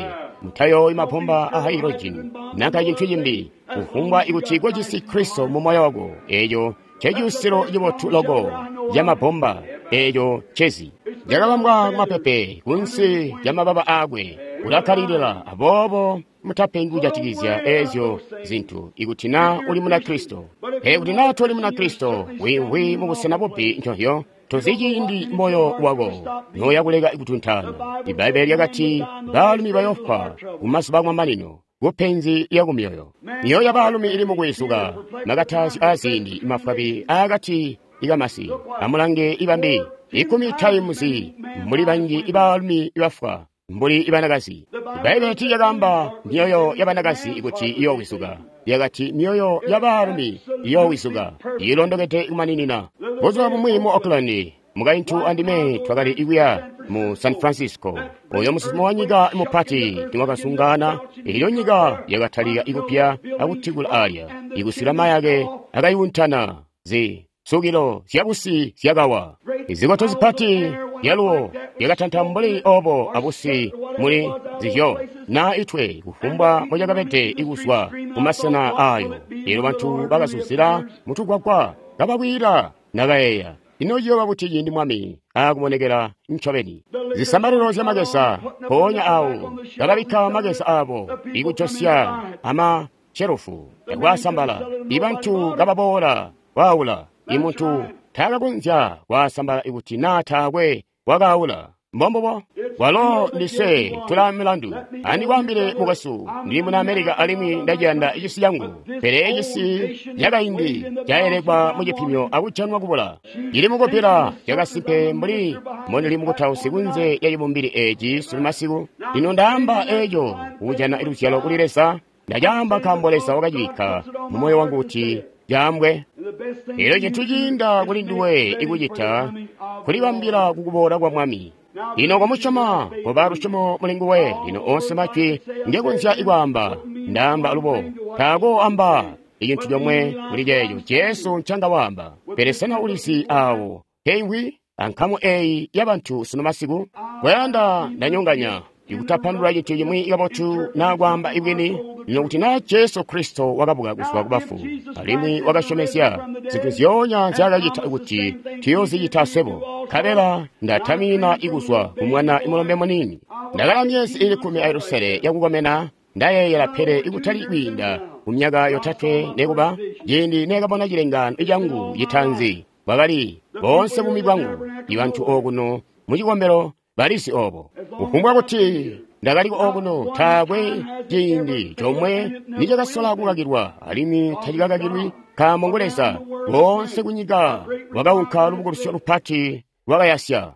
Speaker 1: mutayo imapomba a hydrogen naka chinthu chimbi kufungwa ikuchigwa chisi Kristo mu moyo wako ejo chejusiro jibotulogo jamapomba ejo chezi jakabambwa mapepe kunsi jamababa agwe ulakalilila abobo mutapengu jatigizya ezo zinthu ikutina uli muna Kristo he kuti nato uli muna Kristo wiwi mubusena bupi nchohyo tozijindi moyo wago noya kulega ikutunthana ibaibe yakati balumi bayofa kumaso bamwa manino gopenzi yakumyoyo niyo yabalumi ili mukwesuka nakatasi azindi imafabi agati ikamasi amulange ibambi ikumi taimuzi muli banji ibalumi ibafa mbuli ibanagasi ibaibe ti yagamba niyoyo yabanagasi ikuti iyo wisuka yakati niyoyo yabalumi iyo wisuka ilondokete imaninina bozwa bumwi mu Auckland mugaintu andime twakali ikuya mu San Francisco oyo musimo wanyiga imupati timwakasungana iyo nyiga yakataliya ikupya akutigula alya ikusirama yake akayuntana zi sugilo siyabusi siyagawa izikoto zipati yaluwo yakatantambuli obo abusi muli zihyo na itwe kufumba mojakapete ikuswa kumasana ayo ilo bantu bakasusira mutugwagwa kababwira nagayeya inoyo babuti ndi mwami akumonekera mchobeni zisamariro zya magesa ponya awo kababika magesa abo ikuchosya ama cherufu yakwasambala ibantu kababora waula imuntu tagakunja wasambala ikuti natagwe wagaula mbombobo walo ndise tulamilandu andi kwambire mugasu ndi muna Amerika alimi ndajanda ijisi yangu pere ijisi yaga indi jayerekwa mujipimyo akuchanwa kubola ili mukopera yaga sipe mbuli mone li mukutawu sikunze yayibumbiri eji sulimasiku ino ndamba ejo ujana iluchalo kuliresa ndajamba kambolesa wakajika mumoyo wangu uti jambwe ilo chintujinda kuli ndiwe ikujita kulibambira kukubora kwa mwami ino kwa muchoma kwa baru chomo mulinguwe ino onse maki ngekunja igwamba ndamba alubo tago amba iyintu yomwe mulijeyo Yesu nchanga wamba peresena ulisi awo heiwi ankamu eyi yabantu sunomasiku kweyanda ndanyonganya ikutapandula yintu yimwe igabotu nagwamba ibwini ino kuti na Yesu Kristo wakabuka kuswa kubafu alimwi wakashomesya zinthu zyonya zyakayita ikuti tiyozi yitasebo kabela ndatamina ikuswa kumwana imulombe munini ndakala myezi ili kumi airusere yakukomena ndayeyela phere ikutali ibwinda kumyaka yotatwe nekuba jindi nekabona jilengano ijangu yitanzi wakali bonse bumi bwangu ibantu okuno mujikombero balisi obo ukumbwa kuti ndakali okuno tagwe jindi chomwe nichakasola kukakirwa alimi tachikakakirwi kamongolesa bonse kunyiga wakawunkha lubukulusya lupati wakayasya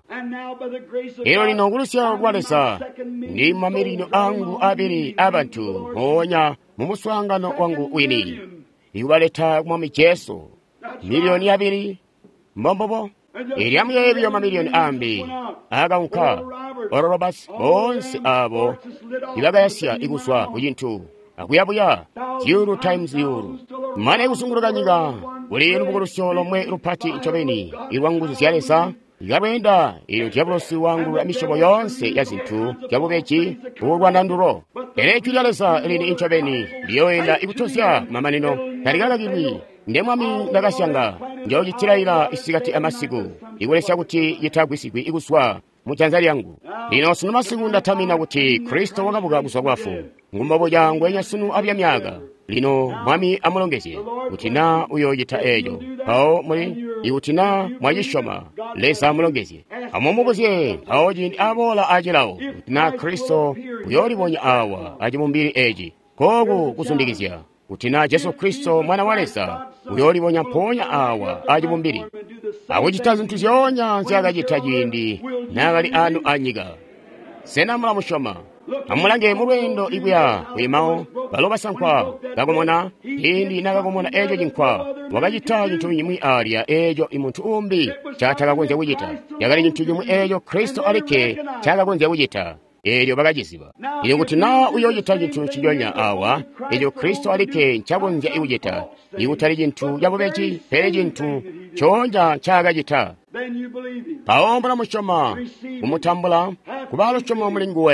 Speaker 1: ilo lino kulusya kuwalesa ndi mamirino angu abiri abantu onya mumuswangano wangu wini iwaleta kumwami Yesu milioni abiri mbombobo ilyamu yebiyo mamilioni ambi akawunkha ororobasi bonse abo ibakayasya ikuswa kuyintu akuyabuya zero times zero mane kusungulukanyika uli lubukulusyo lomwe lupati ichobeni ilwanguzo zyalesa ikapenda ilo diabulosi wangu la mishobo yonse ya zinthu jabubechi ulwananduro elechu lyalesa ilini ichobeni liyoenda ikutosya mamanino talikakakirwi ndemwami ndakasyanga njojitilayila isikati amasiku ikulesya kuti yitagwisikwi ikuswa muchanza lyangu lino sunu masiku ndatamina kuti Kristo wakabuka kuswa kwafu ngumbobo jangu enya sunu abya myaka lino mwami amulongeze kuti na uyo yita ejo awo muli ikuti na mwajishoma lesa amulongeze amumukuze awo jindi abola ajilawo kuti na Kristo uyolibonya awa ajimumbiri eji kogu kusundikizya kuti na Yesu Kristo mwana walesa uyolibonya mponya awa ajimumbiri akuchita zinthu zyonya zyakachita jindi nakali anu anyiga sena mulamushoma amulange mulwendo ikuya wimawo baloba sankwa kakomona indi nakakomona ejo jinkwa wakachita chinthu chimwe alya ejo imunthu umbi chatakakonza kuchita yakali chinthu chimwe ejo Kristo alike chakakonza kuchita elyo bakajiziba iyo kuti na uyoyita chinthu chijonya awa elyo Kristo alike nchakonza iwujita ikutali chinthu yabubechi pere chinthu chonja chakachita paombola muchoma kumutambula kubalo choma mulinguwe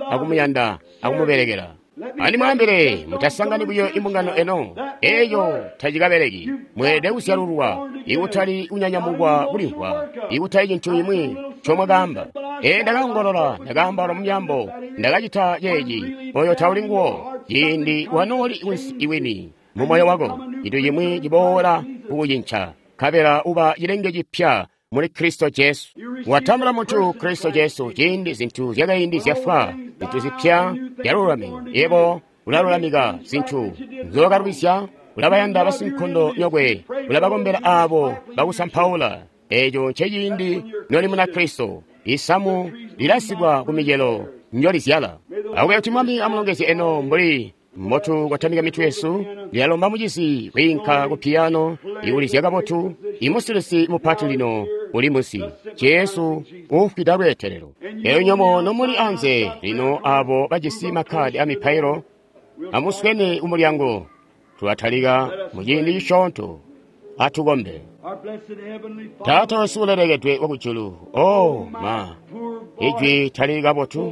Speaker 1: akumuyanda akumuberekera ani mwambire mutasangani kuyo imbungano eno eyo tajikabereki mwede usyalulwa iwutali unyanyamugwa bulimpwa iwutali chintu imwi chomwagamba e ndakangolola ndakamba ola muyambo ndakachita yeji oyo taulinguwo yindi wanoli iwini mumoyo wako itu yimwi jibola kukuyincha kabela uba yilenge jipya muri Kristo Jesu watambula mutu Kristo Jesu jindi zintu zyakayindi zyafwa zintu zipya yalulami ebo ulalulamiga zintu nzokarubisya ulabayanda basinkondo nyogwe ulabagombera abo bakusamphaula ejo ncheyindi noli muna Kristo isamu lilasibwa kumijelo nyoli zyala awe utimwami amulongezi eno mbuli motu kwatamika mitu yesu lyalomba mujisi winka ku piano iuli zyakabotu imusilisi mupatu lino uli musi jesu ufida bweterero eyo nyomo nomuli anze lino abo bajisi makadi amipairo amuswene umulyango tuwataliga mujindi shonto atugombe tata wasuleregetwe wakuchulu oh ma ijwi taliga botu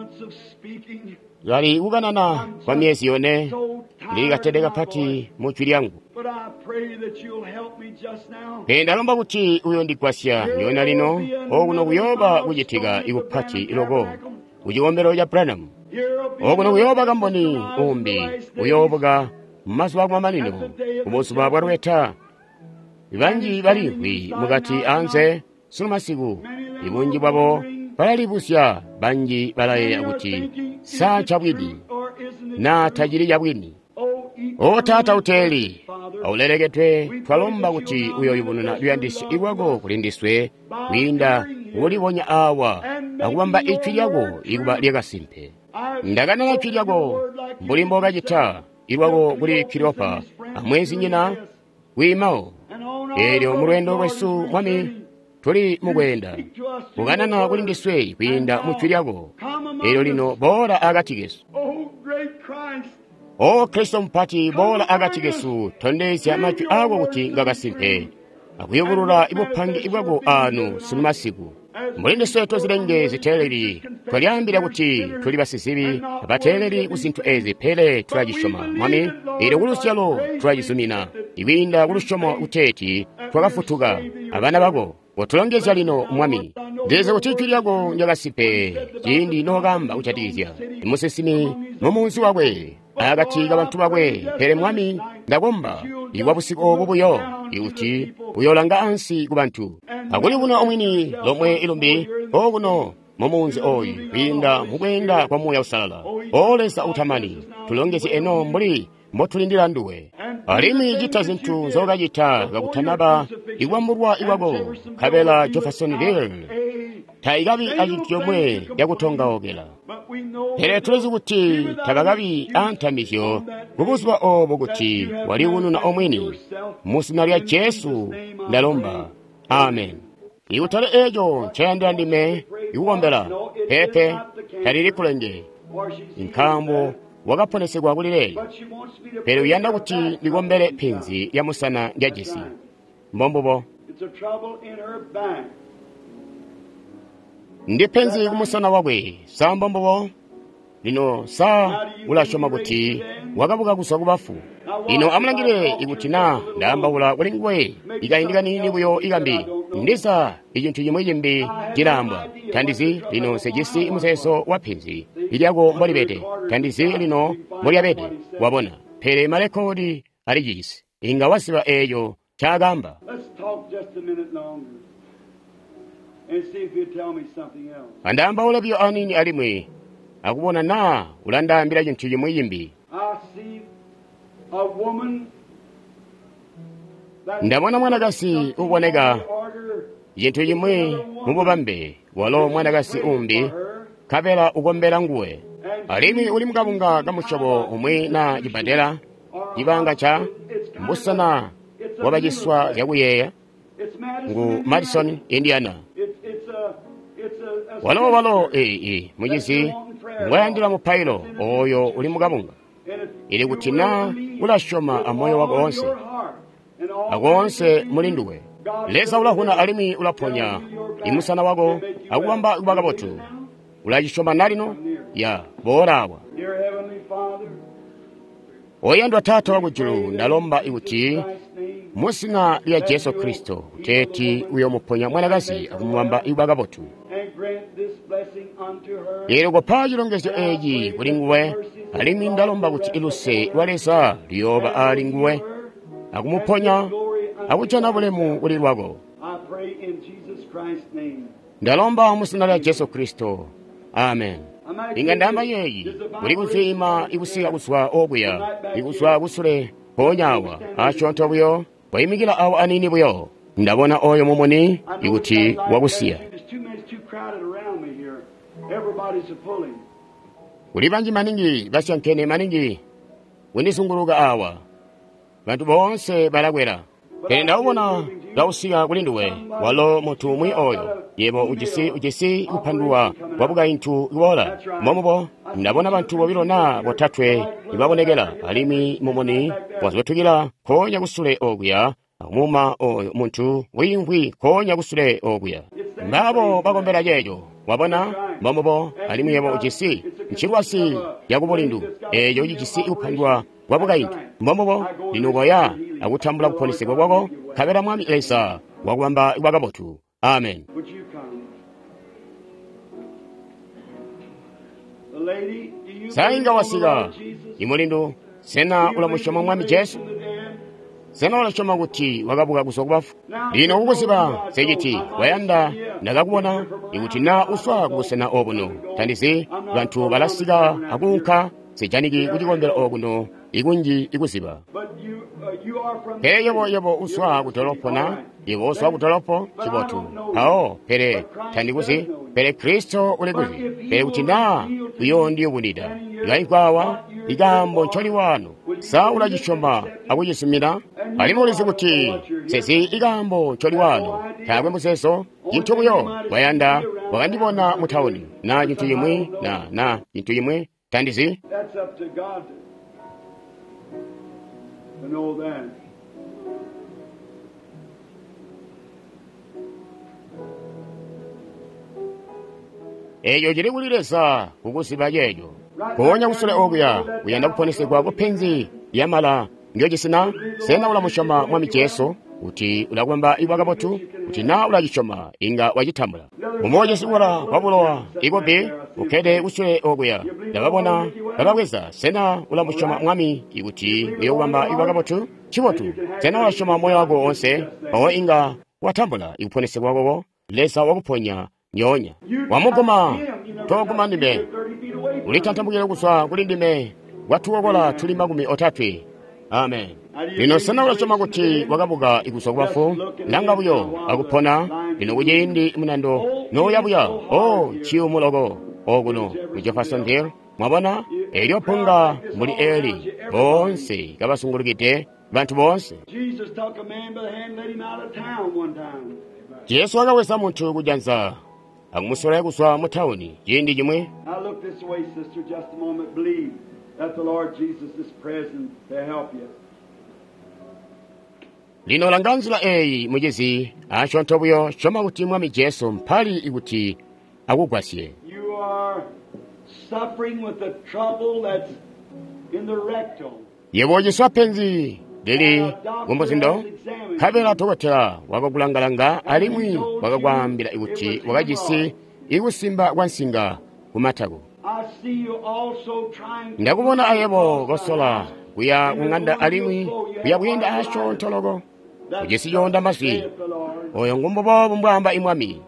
Speaker 1: yali uganana kwa miezi yone ligatedeka pati muchwi lyangu penda lomba kuti uyo ndikwasya yona lino okuno kuyoba kujitiga ikupati ilogo ujiwombero ya Branham okuno kuyoba kamboni umbi uyoboga mmaso bakuma manino kumosu babwa rweta ibanji balihwi mugati anze sunu masiku ibunji bwabo balalibusya banji balaye akuti saa chabwidi na tajiri yabwini o tata uteli auleregetwe twalomba kuti uyo yubununa lyandisi iwago kulindiswe winda ulibonya awa akubamba ichwi lyago ikuba lyakasimpe ndagana ichwi lyago mbulimbo gajita iwago kuli kiropa amwezi nyina wimao eryo mulwendo lwesu mwami tuli mugwenda kuganana kulindiswe kwinda muchwi lyago eryo lino bora agati Yesu o Kristo mpati bora agati Yesu tondesya machwi ago kuti ngakasimpe akuyugulula ibupange ibwago anu sunu masiku mulindiswe tozilenge ziteleri twalyambira kuti tuli basisibi abateleri kuzintu ezi pele tulajishoma mwami ilo kulusyalo tulajisumina iwinda kulushomo uteti twakafutuga abana bago otulongeza lino mwami ndeze kuti ichwi lyago njakasimpe jindi nogamba uchatizya imusesimi mumunsi wabwe agatiga bantu babwe pere mwami ndagomba iwa busiko bubuyo iuti uyolanga ansi kubantu akuli buno omwini lomwe ilumbi oguno mumunzi oyi winda mugwenda kwa muya usalala olesa utamani tulongezi eno mbuli mbotulindira nduwe alimi jita zintu zogajita gakutanaba iwamurwa iwago kabela Jeffersonville taigabi ajityomwe yakutonga ogela Here tulezi kuti tabagabi antamisyo kubuzwa obo kuti wali unu na omwini musinarya Jesu ndalomba amen iutale ejo chayandira ndime iwombera pepe tariri kulenge inkambo wakaponesegwa kulire pero yanda kuti ndigombere pinzi ya musana ya Jesi mbombobo ndi penzi kumusana wagwe saa mbombobo lino saa ulashoma kuti wakabuka kuswa kubafu ino amulangire ikutina ndambawula kulingwe ikayindika nini buyo ikambi ndisa ijintu yimwe yimbi jiramba tandizi lino sejisi imuseso wa pinzi ilyago mboli bete tandizi lino mboli ya bete wabona pere marekodi alijisi inga wasiba eyo chagamba andambawula byo anini alimwe akubona na ulandambira jintu yimwe yimbi ndabona mwanagasi uboneka jintu yimwe mububambe walo mwanagasi umbi kabela ugombera nguwe alimi uli mukabunga kamushobo umwe na jibadela jibanga cha mbusana wabajiswa yakuyeya ngu Madison Indiana walo walo eh eh mujisi mwayandira mupailo oyo uli mukabunga ili kutina ulashoma amoyo wako onse agonse mulinduwe lesa ulahuna alimi ulaponya imusana wako akuwamba ubagabotu ulajishoma nalino ya boolawa.
Speaker 2: Dear Heavenly Father,
Speaker 1: oyandwa Tata wa bujulu ndalomba iwuti mu zina lya Yesu Kristo teti uyo muponya mwanagazi akumwamba ibagabotu
Speaker 2: and grant this blessing unto her.
Speaker 1: lero gopa chilongezo eji buli nguwe alimi ndalomba kuti iluse lwalesa lyoba ali nguwe akumuponya akuchana bulemu buli lwago.
Speaker 2: I pray in Jesus Christ's name.
Speaker 1: ndalomba mu zina lya Yesu Kristo, amen. inga ndamba yeyi buli kuzima ikusika kuswa obweya ikuswa kusule ponyawa achonto buyo bwayimikira awo anini buyo ndabona oyo mumoni ikuti wakusiya. kuli banji maningi basyankene maningi wendisunguluka awa bantu bonse balagwera kene ndawubona ndawusiya kuli nduwe walo mutumwi oyo yebo ujisi ujisi upandua wabuga intu iwola momubo ndabona bantu bobirona botatwe ibabonegera alimi mumoni wazwetugira konya gusule oguya muma oyo muntu wingwi konya gusule oguya ngabo bagombera jejo wabona momubo alimi yebo ujisi nchirwasi yakubolindu eyo ujisi upandua wabuga intu momubo linugoya akutambula kuponisebwa bwago kabera mwami Elisa wagwamba ibagabotu, amen. sainga wasiga imulindu sena ulamushoma mwami Yesu sena ulashoma kuti wagabuga kusokubafu lino kukusiba sejiti wayanda ndakakubona ikuti na uswa kusena obuno tandisi bantu balasiga akunka sejaniki kutikombera obuno ikunji ikusiba pere yebo yebo uswa kutolopona yebo uswa kutolopo chibotu hao pere tandikusi pere Kristo ulekuzi pere utina uyo ndiyo bunida igaikwawa igambo ncholi wano sa ulajishomba akujisumira alimulisi kuti sesi igambo ncholi wano tagwe museso yintu buyo wayanda wakandibona mutauni na yintu yimwe na na yintu yimwe tandisi.
Speaker 2: That's up to God to know that.
Speaker 1: eyo jiri kulilesa kukusiba jejo konya kusule obuya uyanda kuponesegwa kupenzi yamala ndiyo jisina sena ulamushoma mwami Yesu uti ulagwamba ibagabotu uti na ulajishoma inga wajitambula umoja siwala wabulowa igobe ukede usule obuya ndababona babaweza sena ulamushoma mwami ikuti niyo wamba ibagabotu chibotu sena ulashoma moyo wago onse owo inga watambula ikuponesegwa gogo lesa wakuponya nyonya wamugoma toguma ndime ulitantambukire kuswa kuli ndime watuwogola tuli magumi otatwe, amen. lino sena ulashoma kuti wagabuga ikusokubafu nanga buyo akupona lino ujindi munando noyabuya o chiu mulogo oguno Jefferson Hill mwabona eliopunga muli eli bonse kabasungulukite bantu bonse. Yesu akawesa muntu kujanza akumusolaye kuswa mu tawuni yindi jimwe.
Speaker 2: Now look this way, sister, just a moment. Believe that the Lord Jesus is present to help you.
Speaker 1: lino langanzula eyi mujezi ashontobuyo shoma kuti mwami Yesu mpali ikuti akugwasye.
Speaker 2: You are suffering with the trouble that's in the rectum.
Speaker 1: yebo jiswa penzi lili umbuzindo kabela tokotera wakakulangalanga alimwi wakagwambira ikuti wakajisi ikusimba wansinga kumatago. ndakubona ayebo gosola kuya kunganda alimwi kuya kuyenda asho ntologo kujisi yonda maswi oyo ngumbobo mbwamba imwami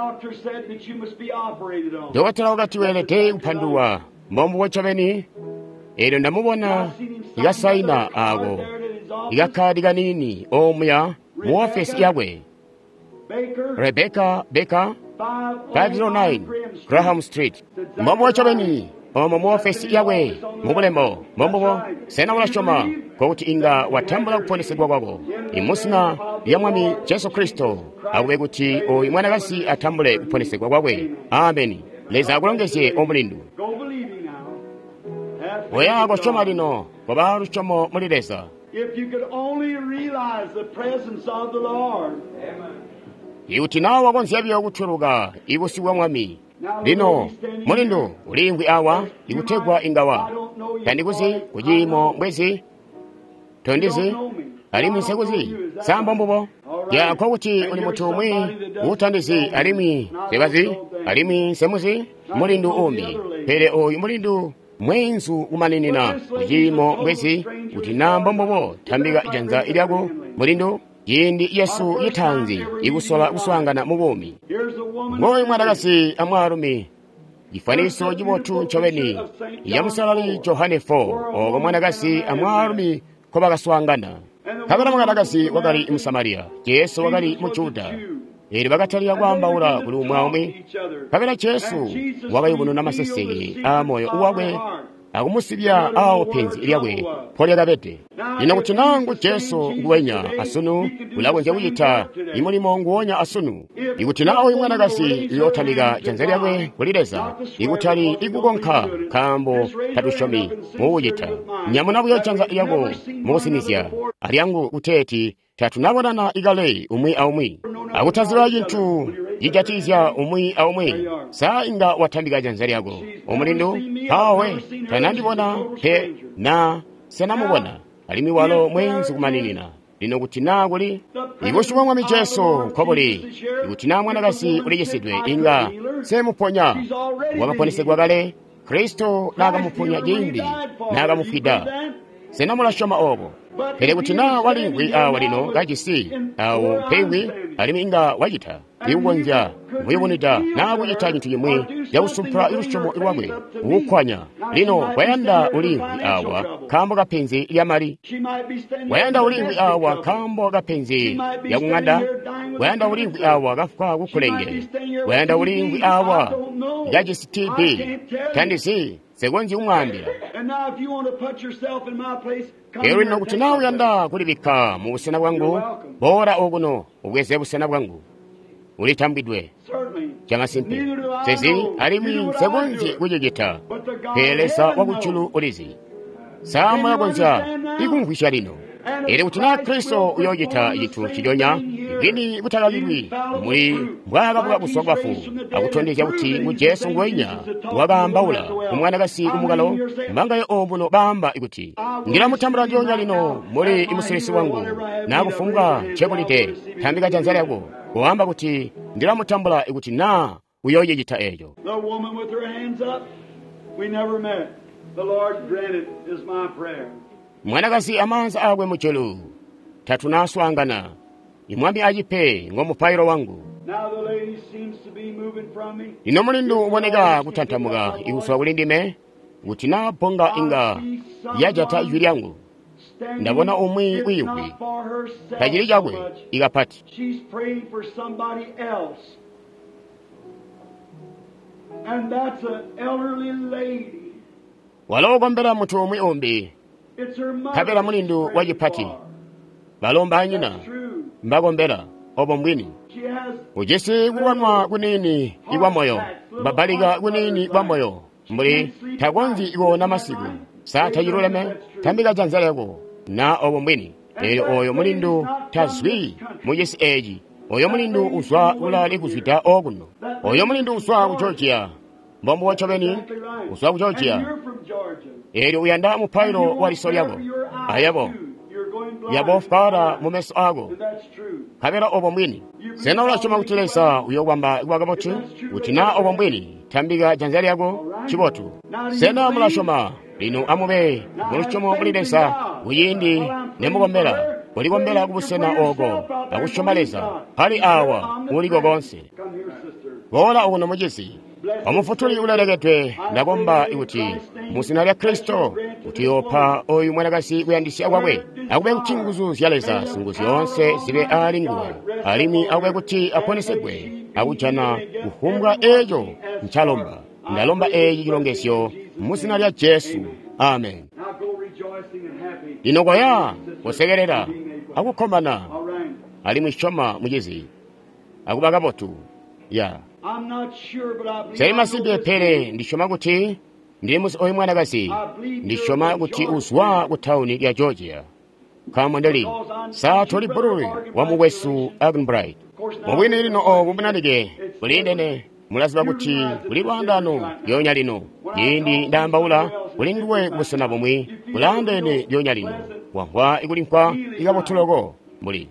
Speaker 1: dokotera wakati welete upanduwa mbombo wachabeni ero ndamubona igasaina ago igakadiga nini omuya mu office yawe Rebecca Baker five oh nine Graham Street mbombo wachabeni omo mu office yawe mubulembo mbombo sena ulashoma kuti inga watambula kuponesegwa kwago imusina ya mwami Yesu Kristo awe kuti oyi mwanagasi atambule kuponesegwa kwawe, amen. leza akulongeze omulindu oya goshoma lino baba rushomo mulileza.
Speaker 2: If you could only realize the presence of the Lord.
Speaker 1: ikuti nawo wakonza byokutuluka ikusiwa mwami lino mulindu ulingwi awa ikutegwa ingawa tandikuzi kujimo mbwezi tondizi alimi sekuzi samba mbubo jako kuti uli mutumwi utandizi alimi sebazi alimi semuzi mulindu umi pere oyu mulindu mwenzu umaninina kujimo mbwezi kuti namba mbubo tambika ijanza ilyako mulindu yindi yesu yitanzi ikusola kuswangana mubumi ngoyi mwadakasi amwarumi ifaniso jibotu nchoweni yamusalali johane four ogo mwadakasi amwarumi ko bakaswangana kabera mwadakasi wakali imusamariya yesu wakali muchuda eri bakataliya kwambawula kuli umwamwe kabera yesu wakayibunu namaseseri amoyo uwabwe akumusibya awo penzi ilyabwe polya kabete ina kuti nangu yesu nguwenya asunu ulabwenja kuyita imulimo nguwonya asunu ikuti nawo imwanakasi yotamika janza lyabwe kulileza ikutali ikukonka kambo tatushomi muwuyita nyamunabuyo janza lyabo mukusinisya alyangu uteti tatunabonana igale umwi aumwi akutazira yintu yijatizya umwi aumwi saa inga watambika janza lyako umulindu hawe tanandibona he na senamubona alimi walo mwenzi kumaninina lino kuti naguli ikushimwa mwami Yesu nkobuli ikuti na mwanakasi ulijesedwe inga semuponya wakaponesedwa kale Kristo nakamuponya jindi nakamufida senamulashoma obo pere kuti na walingwi awa lino kachisi awo pengwi alimi inga wajita iwonja muyibonita nakuyita chintu chimwe yakusupra ilushomo ilwabwe ukwanya lino wayanda ulingwi awa kambo kapenzi lyamali wayanda ulingwi awa kambo kapenzi yakung'anda wayanda ulingwi awa kafuka kukulenge wayanda ulingwi awa yajisitibi tandisi segonzi umwambira ero ino kuti nawe yanda kulibika mu busena bwangu bora obuno ubweze busena bwangu ulitambidwe changa simpe sezi alimi segonzi kujegeta pelesa wakuchulu ulizi sama yagonza ikungwisha lino ere kuti na Kristo uyogeta yitu chidonya gini butalalirwi muri bwaga bwa busogwafu akutondeza kuti mu Yesu ngwenya wabambawula umwana gasi umugalo mbangaye obuno bamba ikuti ngira mutambura jonya lino muri imuseresi wangu nakufunga chebulite tambika janza lyako kuamba kuti ndira mutambula ikuti na uyoye jita ejo
Speaker 2: The woman with her hands up, we never met. The Lord granted is my prayer.
Speaker 1: mwanakasi amanza agwe muchelu tatunaswangana imwambi ajipe ng'omupayiro wangu
Speaker 2: Now the lady seems to be moving from me.
Speaker 1: ino mulindu uboneka kutantamuka ikuswa kulindime kuti naponga inga yajata ijwi lyangu ndabona umwi wiwi kajiri jagwe ikapati
Speaker 2: She's praying for somebody else. And that's an elderly lady.
Speaker 1: walogombera mutu umwi umbi
Speaker 2: It's her mother.
Speaker 1: kabera mulindu wajipati balomba nyina
Speaker 2: That's true.
Speaker 1: mbagombera obo mbwini
Speaker 2: She has
Speaker 1: ujesi kulwanwa kunini igwa moyo babaliga kunini gwa moyo mbuli tagonzi iwo namasiku sata yiruleme tambika janza lyako na obo mbwini ero oyo mulindu tazwi mujesi eji oyo mulindu uswa ulali kuzwita okuno oyo mulindu uswa kuchochia mbombo wachoveni uswa
Speaker 2: and
Speaker 1: kuchochia
Speaker 2: you're from Georgia.
Speaker 1: ero uyanda mupayiro waliso lyako ayabo
Speaker 2: You're going blind.
Speaker 1: yabo fara mumeso ago
Speaker 2: That's true.
Speaker 1: kabera obo mbwini sena ulachoma kutelesa uyo kwamba igwagabotu utina obo mbwini tambika janza lyako chibotu sena mulashoma lino amube muluchomo mulilesa uyindi nemugombera uligombera kubusena ogo akushomaleza hali awa uligo gonse
Speaker 2: Come here, sister.
Speaker 1: bola uno mujesi omufutuli ulelegete ndagomba ikuti musina lya Kristo utiyopa oyu mwanakasi kuyandisi agwagwe akube kuti nguzu zyaleza singuzi yonse zibe alinguwe alimi akube kuti aponesegwe akuchana kuhumbwa ejo nchalomba ndalomba eyi chilongesyo musina lya Yesu amen
Speaker 2: Now go rejoicing and happy.
Speaker 1: inogoya kusegerera akukomana
Speaker 2: All right.
Speaker 1: ali mwishoma mujezi akubagabotu ya
Speaker 2: I'm not sure, but I believe.
Speaker 1: Sema
Speaker 2: I know
Speaker 1: sibe
Speaker 2: this
Speaker 1: pere ndishoma kuti ndi musi oyi mwanakasi ndishoma kuti uswa kutauni ya Georgia kamwendeli satoli bururi wa muwesu agnbright mubwine lino obubunanige bulindene mulaziba kuti buli lwandano lyonya lino yindi ndambawula bulindiwe busana bumwi bulandene lyonya lino wahwa ikulinkwa ikabotuloko muli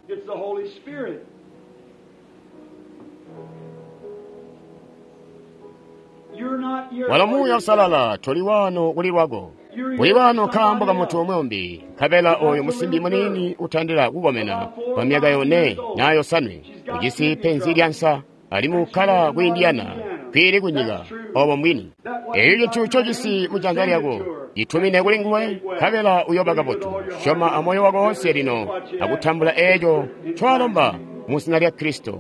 Speaker 1: walamu ya usalala toli wano uli lwago buli wano kambo kamutu omwombi kabela oyo musimbi munini utandira kugomena kwa miyaga yone nayo sanwe kujisi penzi lyansa ali mukala gwindiana kwiri kunyiga obo mwini eyo chucho jisi mujanga lyako itumine kulinguwe kabela uyobaga botu shoma amoyo wago hose lino akutambula ejo twalomba musina lya Kristo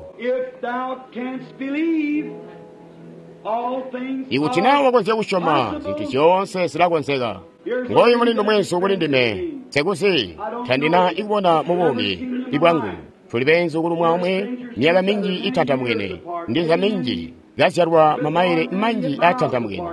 Speaker 1: ikuti nawo wakonze kushoma zintu kyonse silakonseka ngoyi mulindo mwenso kulindime sekusi tandina ikubona mubumi ibwangu tuli benzo kulu mwamwe myaka mingi itata mwene ndiza mingi gasyarwa mamaire manji atata mwene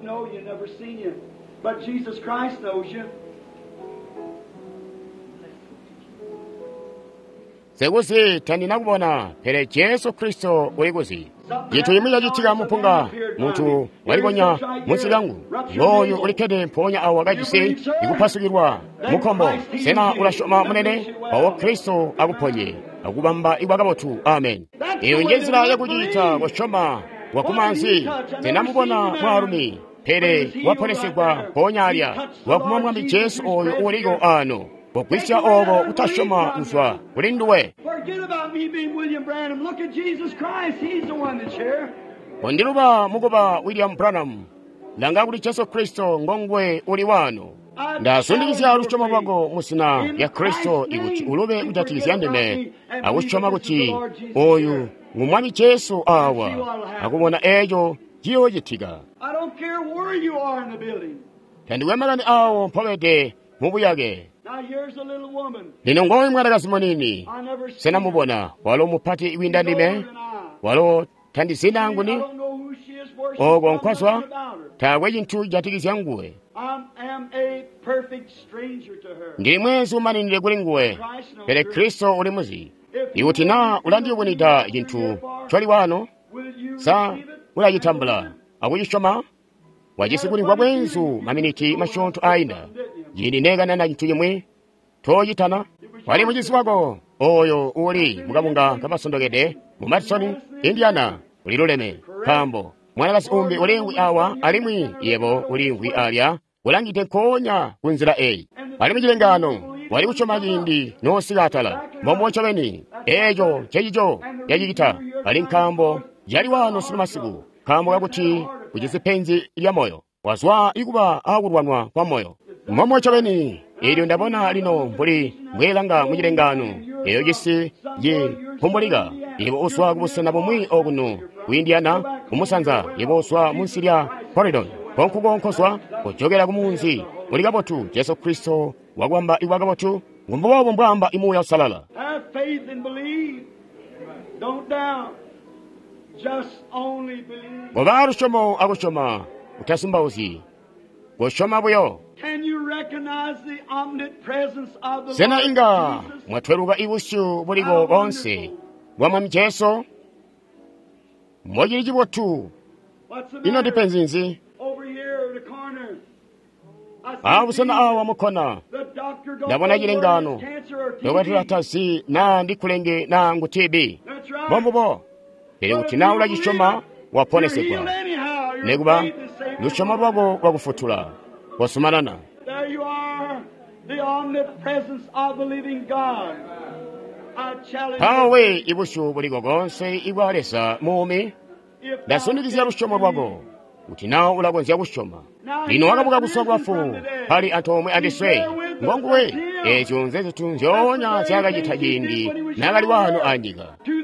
Speaker 1: sekusi tandina kubona pere Yesu Kristo ulikusi yitu yimila jitika mupunga mutu walikonya musilangu ngoyo ulikede mponya awo wagajise ikupasukirwa mukombo sena ulashoma munene awo Kristo akuponye akubamba ibwagabotu amen iyo njenzira yakujita washoma wakumansi sena mubona mwarumi pere waponesigwa ponya alya wakumamwambi Yesu oyo uligo ano Bokwisha ogo utashoma uswa ulinduwe.
Speaker 2: Forget about me being William Branham. Look at Jesus Christ. He's the one that's here.
Speaker 1: Ondiluba mugoba William Branham. Langa kuli Yesu Kristo ngongwe uli wano. Ndasundikizya alushoma bwago musina ya Kristo ikuti ulube ujatikizya ndime. Agushoma kuti oyu ngumwami Yesu awa. Akubona ejo jiyo jitiga.
Speaker 2: I don't care where you are in the building.
Speaker 1: Kandiwe magani awo mpawede mubuyage.
Speaker 2: Now here's a little woman.
Speaker 1: Nino ngoyi mwana simonini. Sena mubona walo mupati iwinda ndime. Walo tandisina nguni. Ogo nkwaswa tawe jintu jatikizya nguwe. Ndiri mwenzi umanini kulinguwe. Pere Kristo uli muzi. Iwuti na ulandi ubunida jintu chwali wano. Sa ulajitambula. Akujishoma. Wajisi kulingwa mwenzu maminiti mashontu aina. Jini nega nana jintu yemwe. Toyitana. Wali mujisi wako. Oyo uli mugamunga kama sondogede. Mumatisoni Indiana. Uliloleme. Kambo. Mwana lasi umbi ulingwi awa alimwi yebo ulingwi alya ulangite konya kunzira ei alimijilengano wali kuchoma jindi no sigatala momocho beni ejo chejijo yajigita alinkambo yali wano sinomasiku kambo yakuti kujisi penzi ya moyo wazwa ikuba agurwanwa kwa moyo momocho beni ili ndabona lino mbuli mwelanga mujilengano eyo jisi ye humboliga ibo uswa kubusena bomwi ogunu Indiana umusanza yeboswa munsiria Corridon konkugo nkoswa kujogera kumunzi muligabotu Yesu Kristo wagwamba iwagabotu ngumbo wabo mbamba imu ya usalala.
Speaker 2: Have faith and believe. Don't doubt. Just only believe.
Speaker 1: Bobaru shomo agushoma utasimba uzi goshoma buyo.
Speaker 2: Can you recognize the omnipresent presence of the
Speaker 1: Sena
Speaker 2: Lord
Speaker 1: inga
Speaker 2: Jesus?
Speaker 1: mwatweruga ibushu buligo bonse wamami Yesu Mwajiri jibotu. Ino dipenzinzi. Abu sana awa mukona. Ndabona jilengano. Ndogatu atasi na ndikulenge na ngutibi. Bombo bo. Ele utina ula jishoma wapone sekwa. Neguba. Lushoma wago wagufutula. Wasumanana.
Speaker 2: There you are. The omnipresence of the living God.
Speaker 1: Pawe ibushu buligo gonse ibwaresa muumi ndasundikizya rushomo rwago uti nawo ulagonzya bushoma lino wakabuka busogwafu pali anthu omwe andiswe ngonguwe ezo nzezo tunzonya chaka chitajindi nakali wano anjika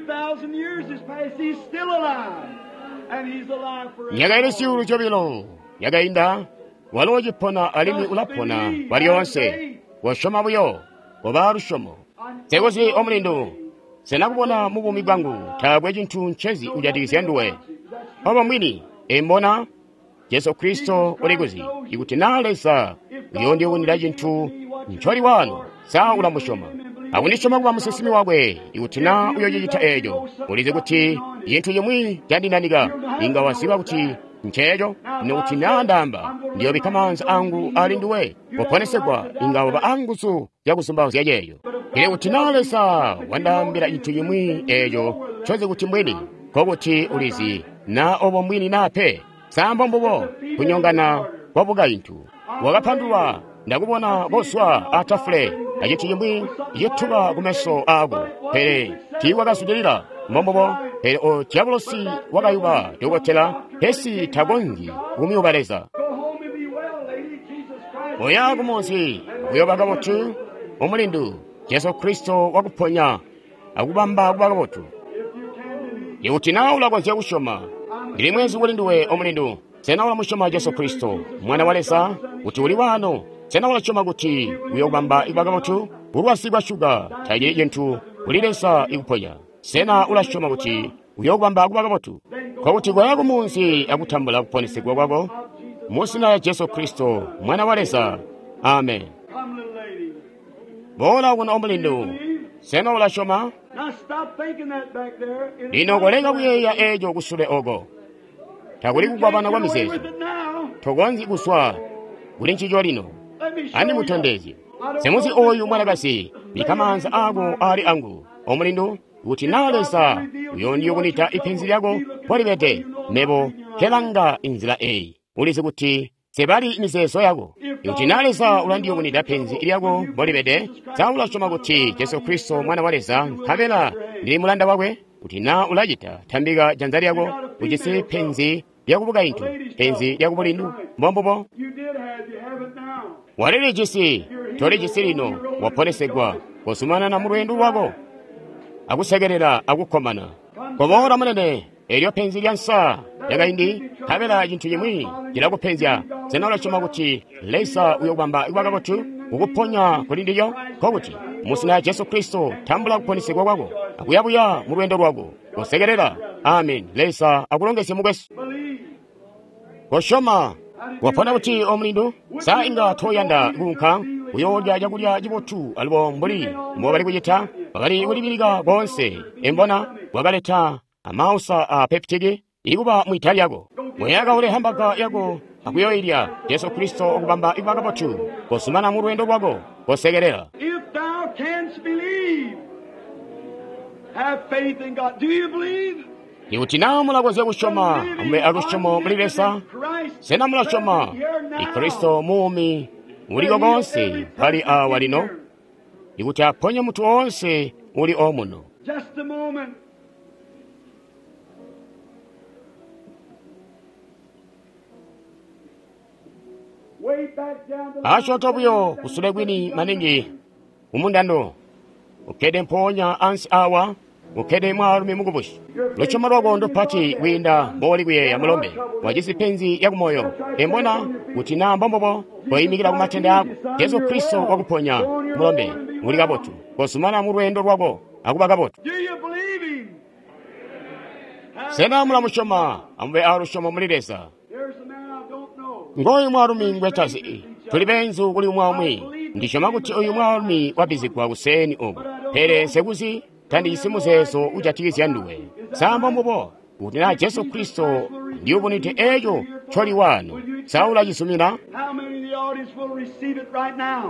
Speaker 1: nyaka ili siulu chobilo nyaka inda walojipona alimi ulapona walionse washoma buyo oba rushomo Segosi omlindo senakubona mubumi bwangu tabwe jintu nchezi ujadigisi nduwe oba mwini embona Yesu Kristo oliguzi ikuti nalesa yondi unira jintu ncholi wano sa ulamushoma akunishoma kuba musisimi wabwe ikutina uyo yiyita ejo ulize kuti yinthu yomwe yandinanika ingawasiba kuti nchejo nikuti nandamba ndiyo bikamanza angu ali ndiwe waponesegwa ingawa ba angusu yakusumbawo yajeyo ile kuti nalesa wandambira inthu yomwe ejo choze kuti mbweni kokuti ulizi na obo mwini nape samba mbobo kunyongana wabuga inthu wakaphandulwa ndakubona boswa atafule ayithu yomwe yethuka kumeso ako pere tiwakasudilira mombobo pere o diabolosi wakayuba tokotela hesi tagongi umiyubaleza oya kumonsi uyobaga botu omulindu Yesu Kristo wakuponya akubamba akubaga botu ikuti nawe ulakonzya kushoma ndili mwezi ulinduwe omulindu sena ulamushoma Yesu Kristo mwana walesa kuti uli wano sena ulachoma kuti uyokubamba ikubaga botu ulwasigwa shuga tayi yenthu ulilesa ikuponya sena ulashoma kuti uyokubamba akubaga botu kwakuti kwayako munsi akutambula kuponesedwa kwako musina ya Yesu Kristo mwana walesa amen bola kuno omulindu sena ulashoma linokolenga kuyeya ejo kusule ogo takuli kugwabana kwa misezo tokonzi kuswa kuli nchicho lino ani mutondezi semuzi oyu mwanakasi bikamanza ako ali angu omulindu kuti nalesa uyo ndiyo kunita iphenzi lyako polibete nebo kelanga inzira eyi ulizi kuti sebali miseso yako kuti nalesa ula ndiyo kunita phenzi ilyako polibete saulashoma kuti Yesu Kristo mwana walesa kapena ndili mulanda wakwe kuti na ulachita thambika janza lyako uchisi phenzi lyakubuka inthu phenzi lyakupulindu mbombopo walili chisi toli chisi lino waponesegwa kusumana na mulwendu wako akusekerera akukhomana komola munene elyo phenzi lyansa yakayindi kapena chinthu chimwi chilakuphenza sena ulachoma kuti lesa uyokubamba ikwaka kothu ukuphonya kuli ndiyo kokuti musina Yesu Kristo thambula kuponesedwa kwako akuyabuya mulwendo lwako kusekerera amen lesa akulongese mukweso koshoma wapona kuti omulindu sa inga thoyanda kunkha uyodya jakulya jibotu alibo mbuli mo bali kuyita bakali ulibirika bonse embona wakaleta amausa a peptigi ikuba mwitali yako mweyaka ule hambaka yako akuyoirya Yesu Kristo okubamba ikwaka botu kosumana mulwendo kwako kosekerera
Speaker 2: If thou canst believe, have faith in God. Do you believe?
Speaker 1: ikuti nawo mulakoze kushoma amwe akushomo mulilesa sena mulashoma ikristo mumi muliko konse pali awa lino ikuti aponye mutu onse uli omuno
Speaker 2: Just a moment. Way back down the
Speaker 1: asho tobuyo kusule kwini maningi umundando ukede mponya ansi awa ukede mwalume mukubushi lochoma lwagondo pati winda boli kuyeya mulombe wajisi penzi yakumoyo embona kuti na mbombobo koyimikira kumatende ako Yesu Kristo wakuponya mulombe muli kabotu kosumana mulwendo lwako akuba kabotu
Speaker 2: Do you believe him?
Speaker 1: sena mulamushoma amwe alushoma mulilesa
Speaker 2: There's a man I don't know.
Speaker 1: ngoyi mwalumi ngwetasi tuli benzu kuli umwamwi ndishoma kuti uyu mwalumi wapizikwa kuseni ubu pere sekuzi kandi isimuzeso ujatikizya nduwe samba mbobo kuti na Yesu Kristo ndiyo kunite ejo choli wano saula jisumira
Speaker 2: How many in the audience will receive it right now?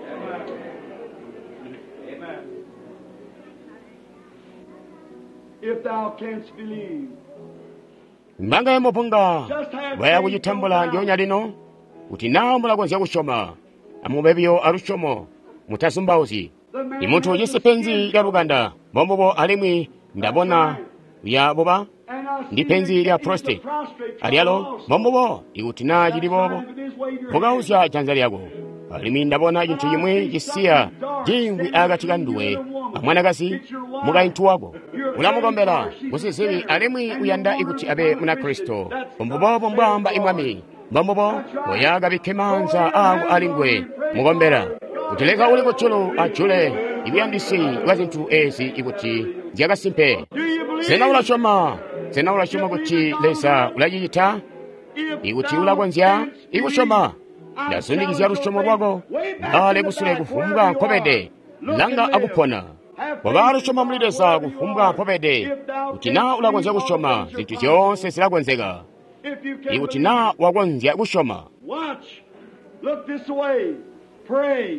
Speaker 2: If thou canst believe.
Speaker 1: mbanga yemopunga baya kujitambula ndionya lino kuti nawo mulakonzya kushoma amubebyo alushomo mutasumbauzi imuntu ujisi penzi lya luganda mombobo alimwi ndabona ya boba ndi penzi lya prostate alialo mombobo ikuti na jilibobo mugausya chanza lyako alimi ndabona chinthu chimwe chisiya jingwi akatika nduwe amwanakasi mukainthu wako unamukombera musisiwi alimwi uyanda ikuti abe muna Kristo pombobo mbwamba imwami mbombobo oyaga bikemanza ako alingwe mukombera kutileka uli kuchulu achule ibiyandisi wazinthu ezi ikuti ziyakasimpe sena ulashoma sena ulashoma kuti lesa ulajiyita ikuti ulakonzya ikushoma ndasundikizya lushomo lwako ngale kusule kufumbwa nkopede langa akupona bwaba lushoma mulilesa kufumbwa nkopede utina ulakonzya kushoma zinthu zonse zilakonzeka ikutina wakonzya kushoma.
Speaker 2: Watch. Look this way. Pray.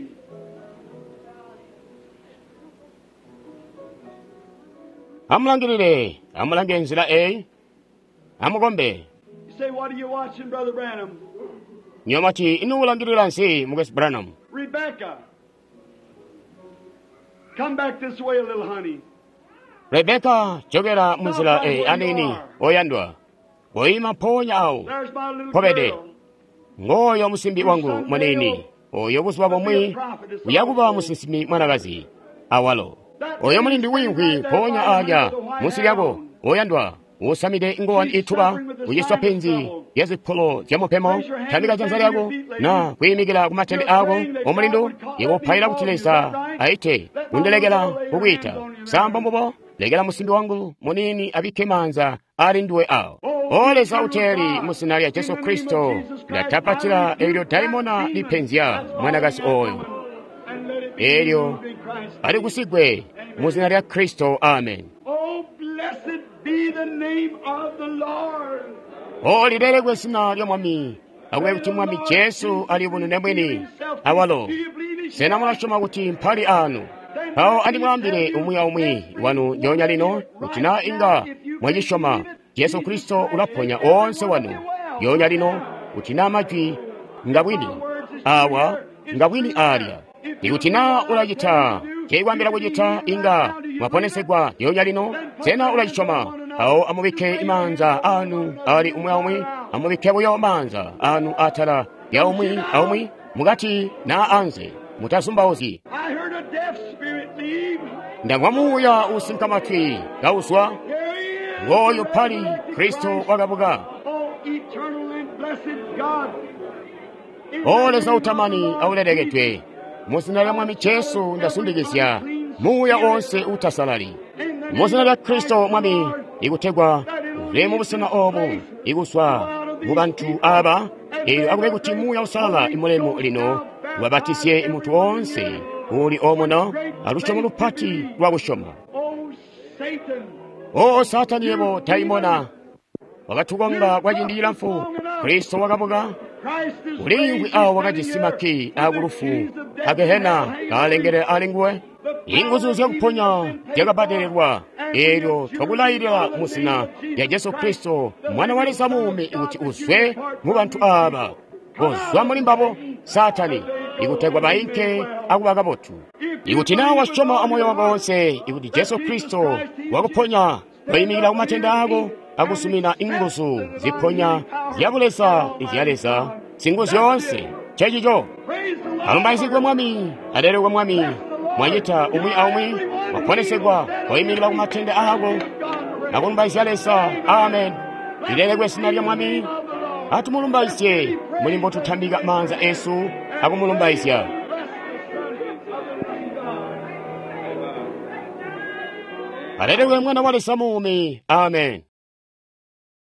Speaker 1: amulangirire amulange nzira e amukombe.
Speaker 2: You say, what are you watching, Brother Branham?
Speaker 1: nyomati inu ulangirira nsi mugesi Branham.
Speaker 2: Rebecca. Come back this way a little, honey.
Speaker 1: Rebeka chogera munzira e anini oyandwa oyima ponya awo
Speaker 2: There's my little
Speaker 1: kopede
Speaker 2: girl.
Speaker 1: ngoyo musimbi wangu mwanini oyo busuba bomwi uyakuba musisimi mwanakazi awalo oyo mulindi winkwi ponya alya musilyako oyandwa usamide ingowani ithuba uyiswa penzi yazipolo jamupemo thandika chanza lyako na kuyimikira kumatende ako omulindu ikuphayira kutilesa aite kundelekera kukwita samba mbobo lekera musimbi wangu munini abike manza ali ndiwe awo olesa uteri musina lya Yesu Kristo lyatapatira elyo daimona lipenzya mwanakasi oyo elyo ali kusigwe musina lya Kristo. Amen.
Speaker 2: Oh, blessed be the name of the Lord.
Speaker 1: olilelegwe sina lya mwami awe kuti mwami Yesu ali bunene mwini awalo sena mulashoma kuti mphali anu awo andimwambire umwi aumwi wanu nyonya lino utina inga mwajishoma Yesu Kristo ulaponya onse wanu nyonya lino utina majwi ngabwini awa ngabwini alya ikutina ulajita keiwambira kujita inga mwaponesegwa nyonya lino sena ulajishoma awo amubike imanza anu ali umwi aumwi amubike buyo manza anu atala ya umwi aumwi mugati na anze mutasumbaozi.
Speaker 2: I heard a deaf spirit leave.
Speaker 1: ndangwamuya usinkamatwi gauswa ngoyo pali Kristo wakabuga.
Speaker 2: Oh, eternal and blessed God.
Speaker 1: oleza utamani auledegetwe musina lya mwami Yesu ndasundikisya muya onse utasalali musina lya Kristo mwami ikutegwa ulemu busina obu iguswa mu bantu aba eyo akube kuti muya usalala imulemu lino wabatisye imuntu wonse uli omuno alusha mu lupati lwa bushoma.
Speaker 2: Oh, Satan.
Speaker 1: o satani yebo taimona wakatugonga gwajindira mfu Kristo wakabuga
Speaker 2: Christ is
Speaker 1: ulingwi awo wakajisimaki agulufu agehena kalengere alingwe inguzu zyakuponya jakabadererwa eryo twakulayirira musina ya Yesu Kristo mwana wa Lesamume ikuti uswe mu bantu aba bozwa mulimbabo satani ikutegwa bayinke akubaga botu ikuti nawe washoma amoyo wako wonse ikuti Yesu Kristo wakuponya bayimikira kumatenda ako akusumina inguzu ziponya ziyabulesa izyalesa singuzu yonse chechicho alumbayisigwe mwami adererwe mwami mwanyita umwi aumwi waponesegwa bayimikira kumatenda ako akulumbayisyalesa. Amen. lilelegwe sina lya mwami atumulumbaisye mulimbo tutambika manza Yesu akumulumbaisya. Aleluya mwana wa Lesamume. Amen.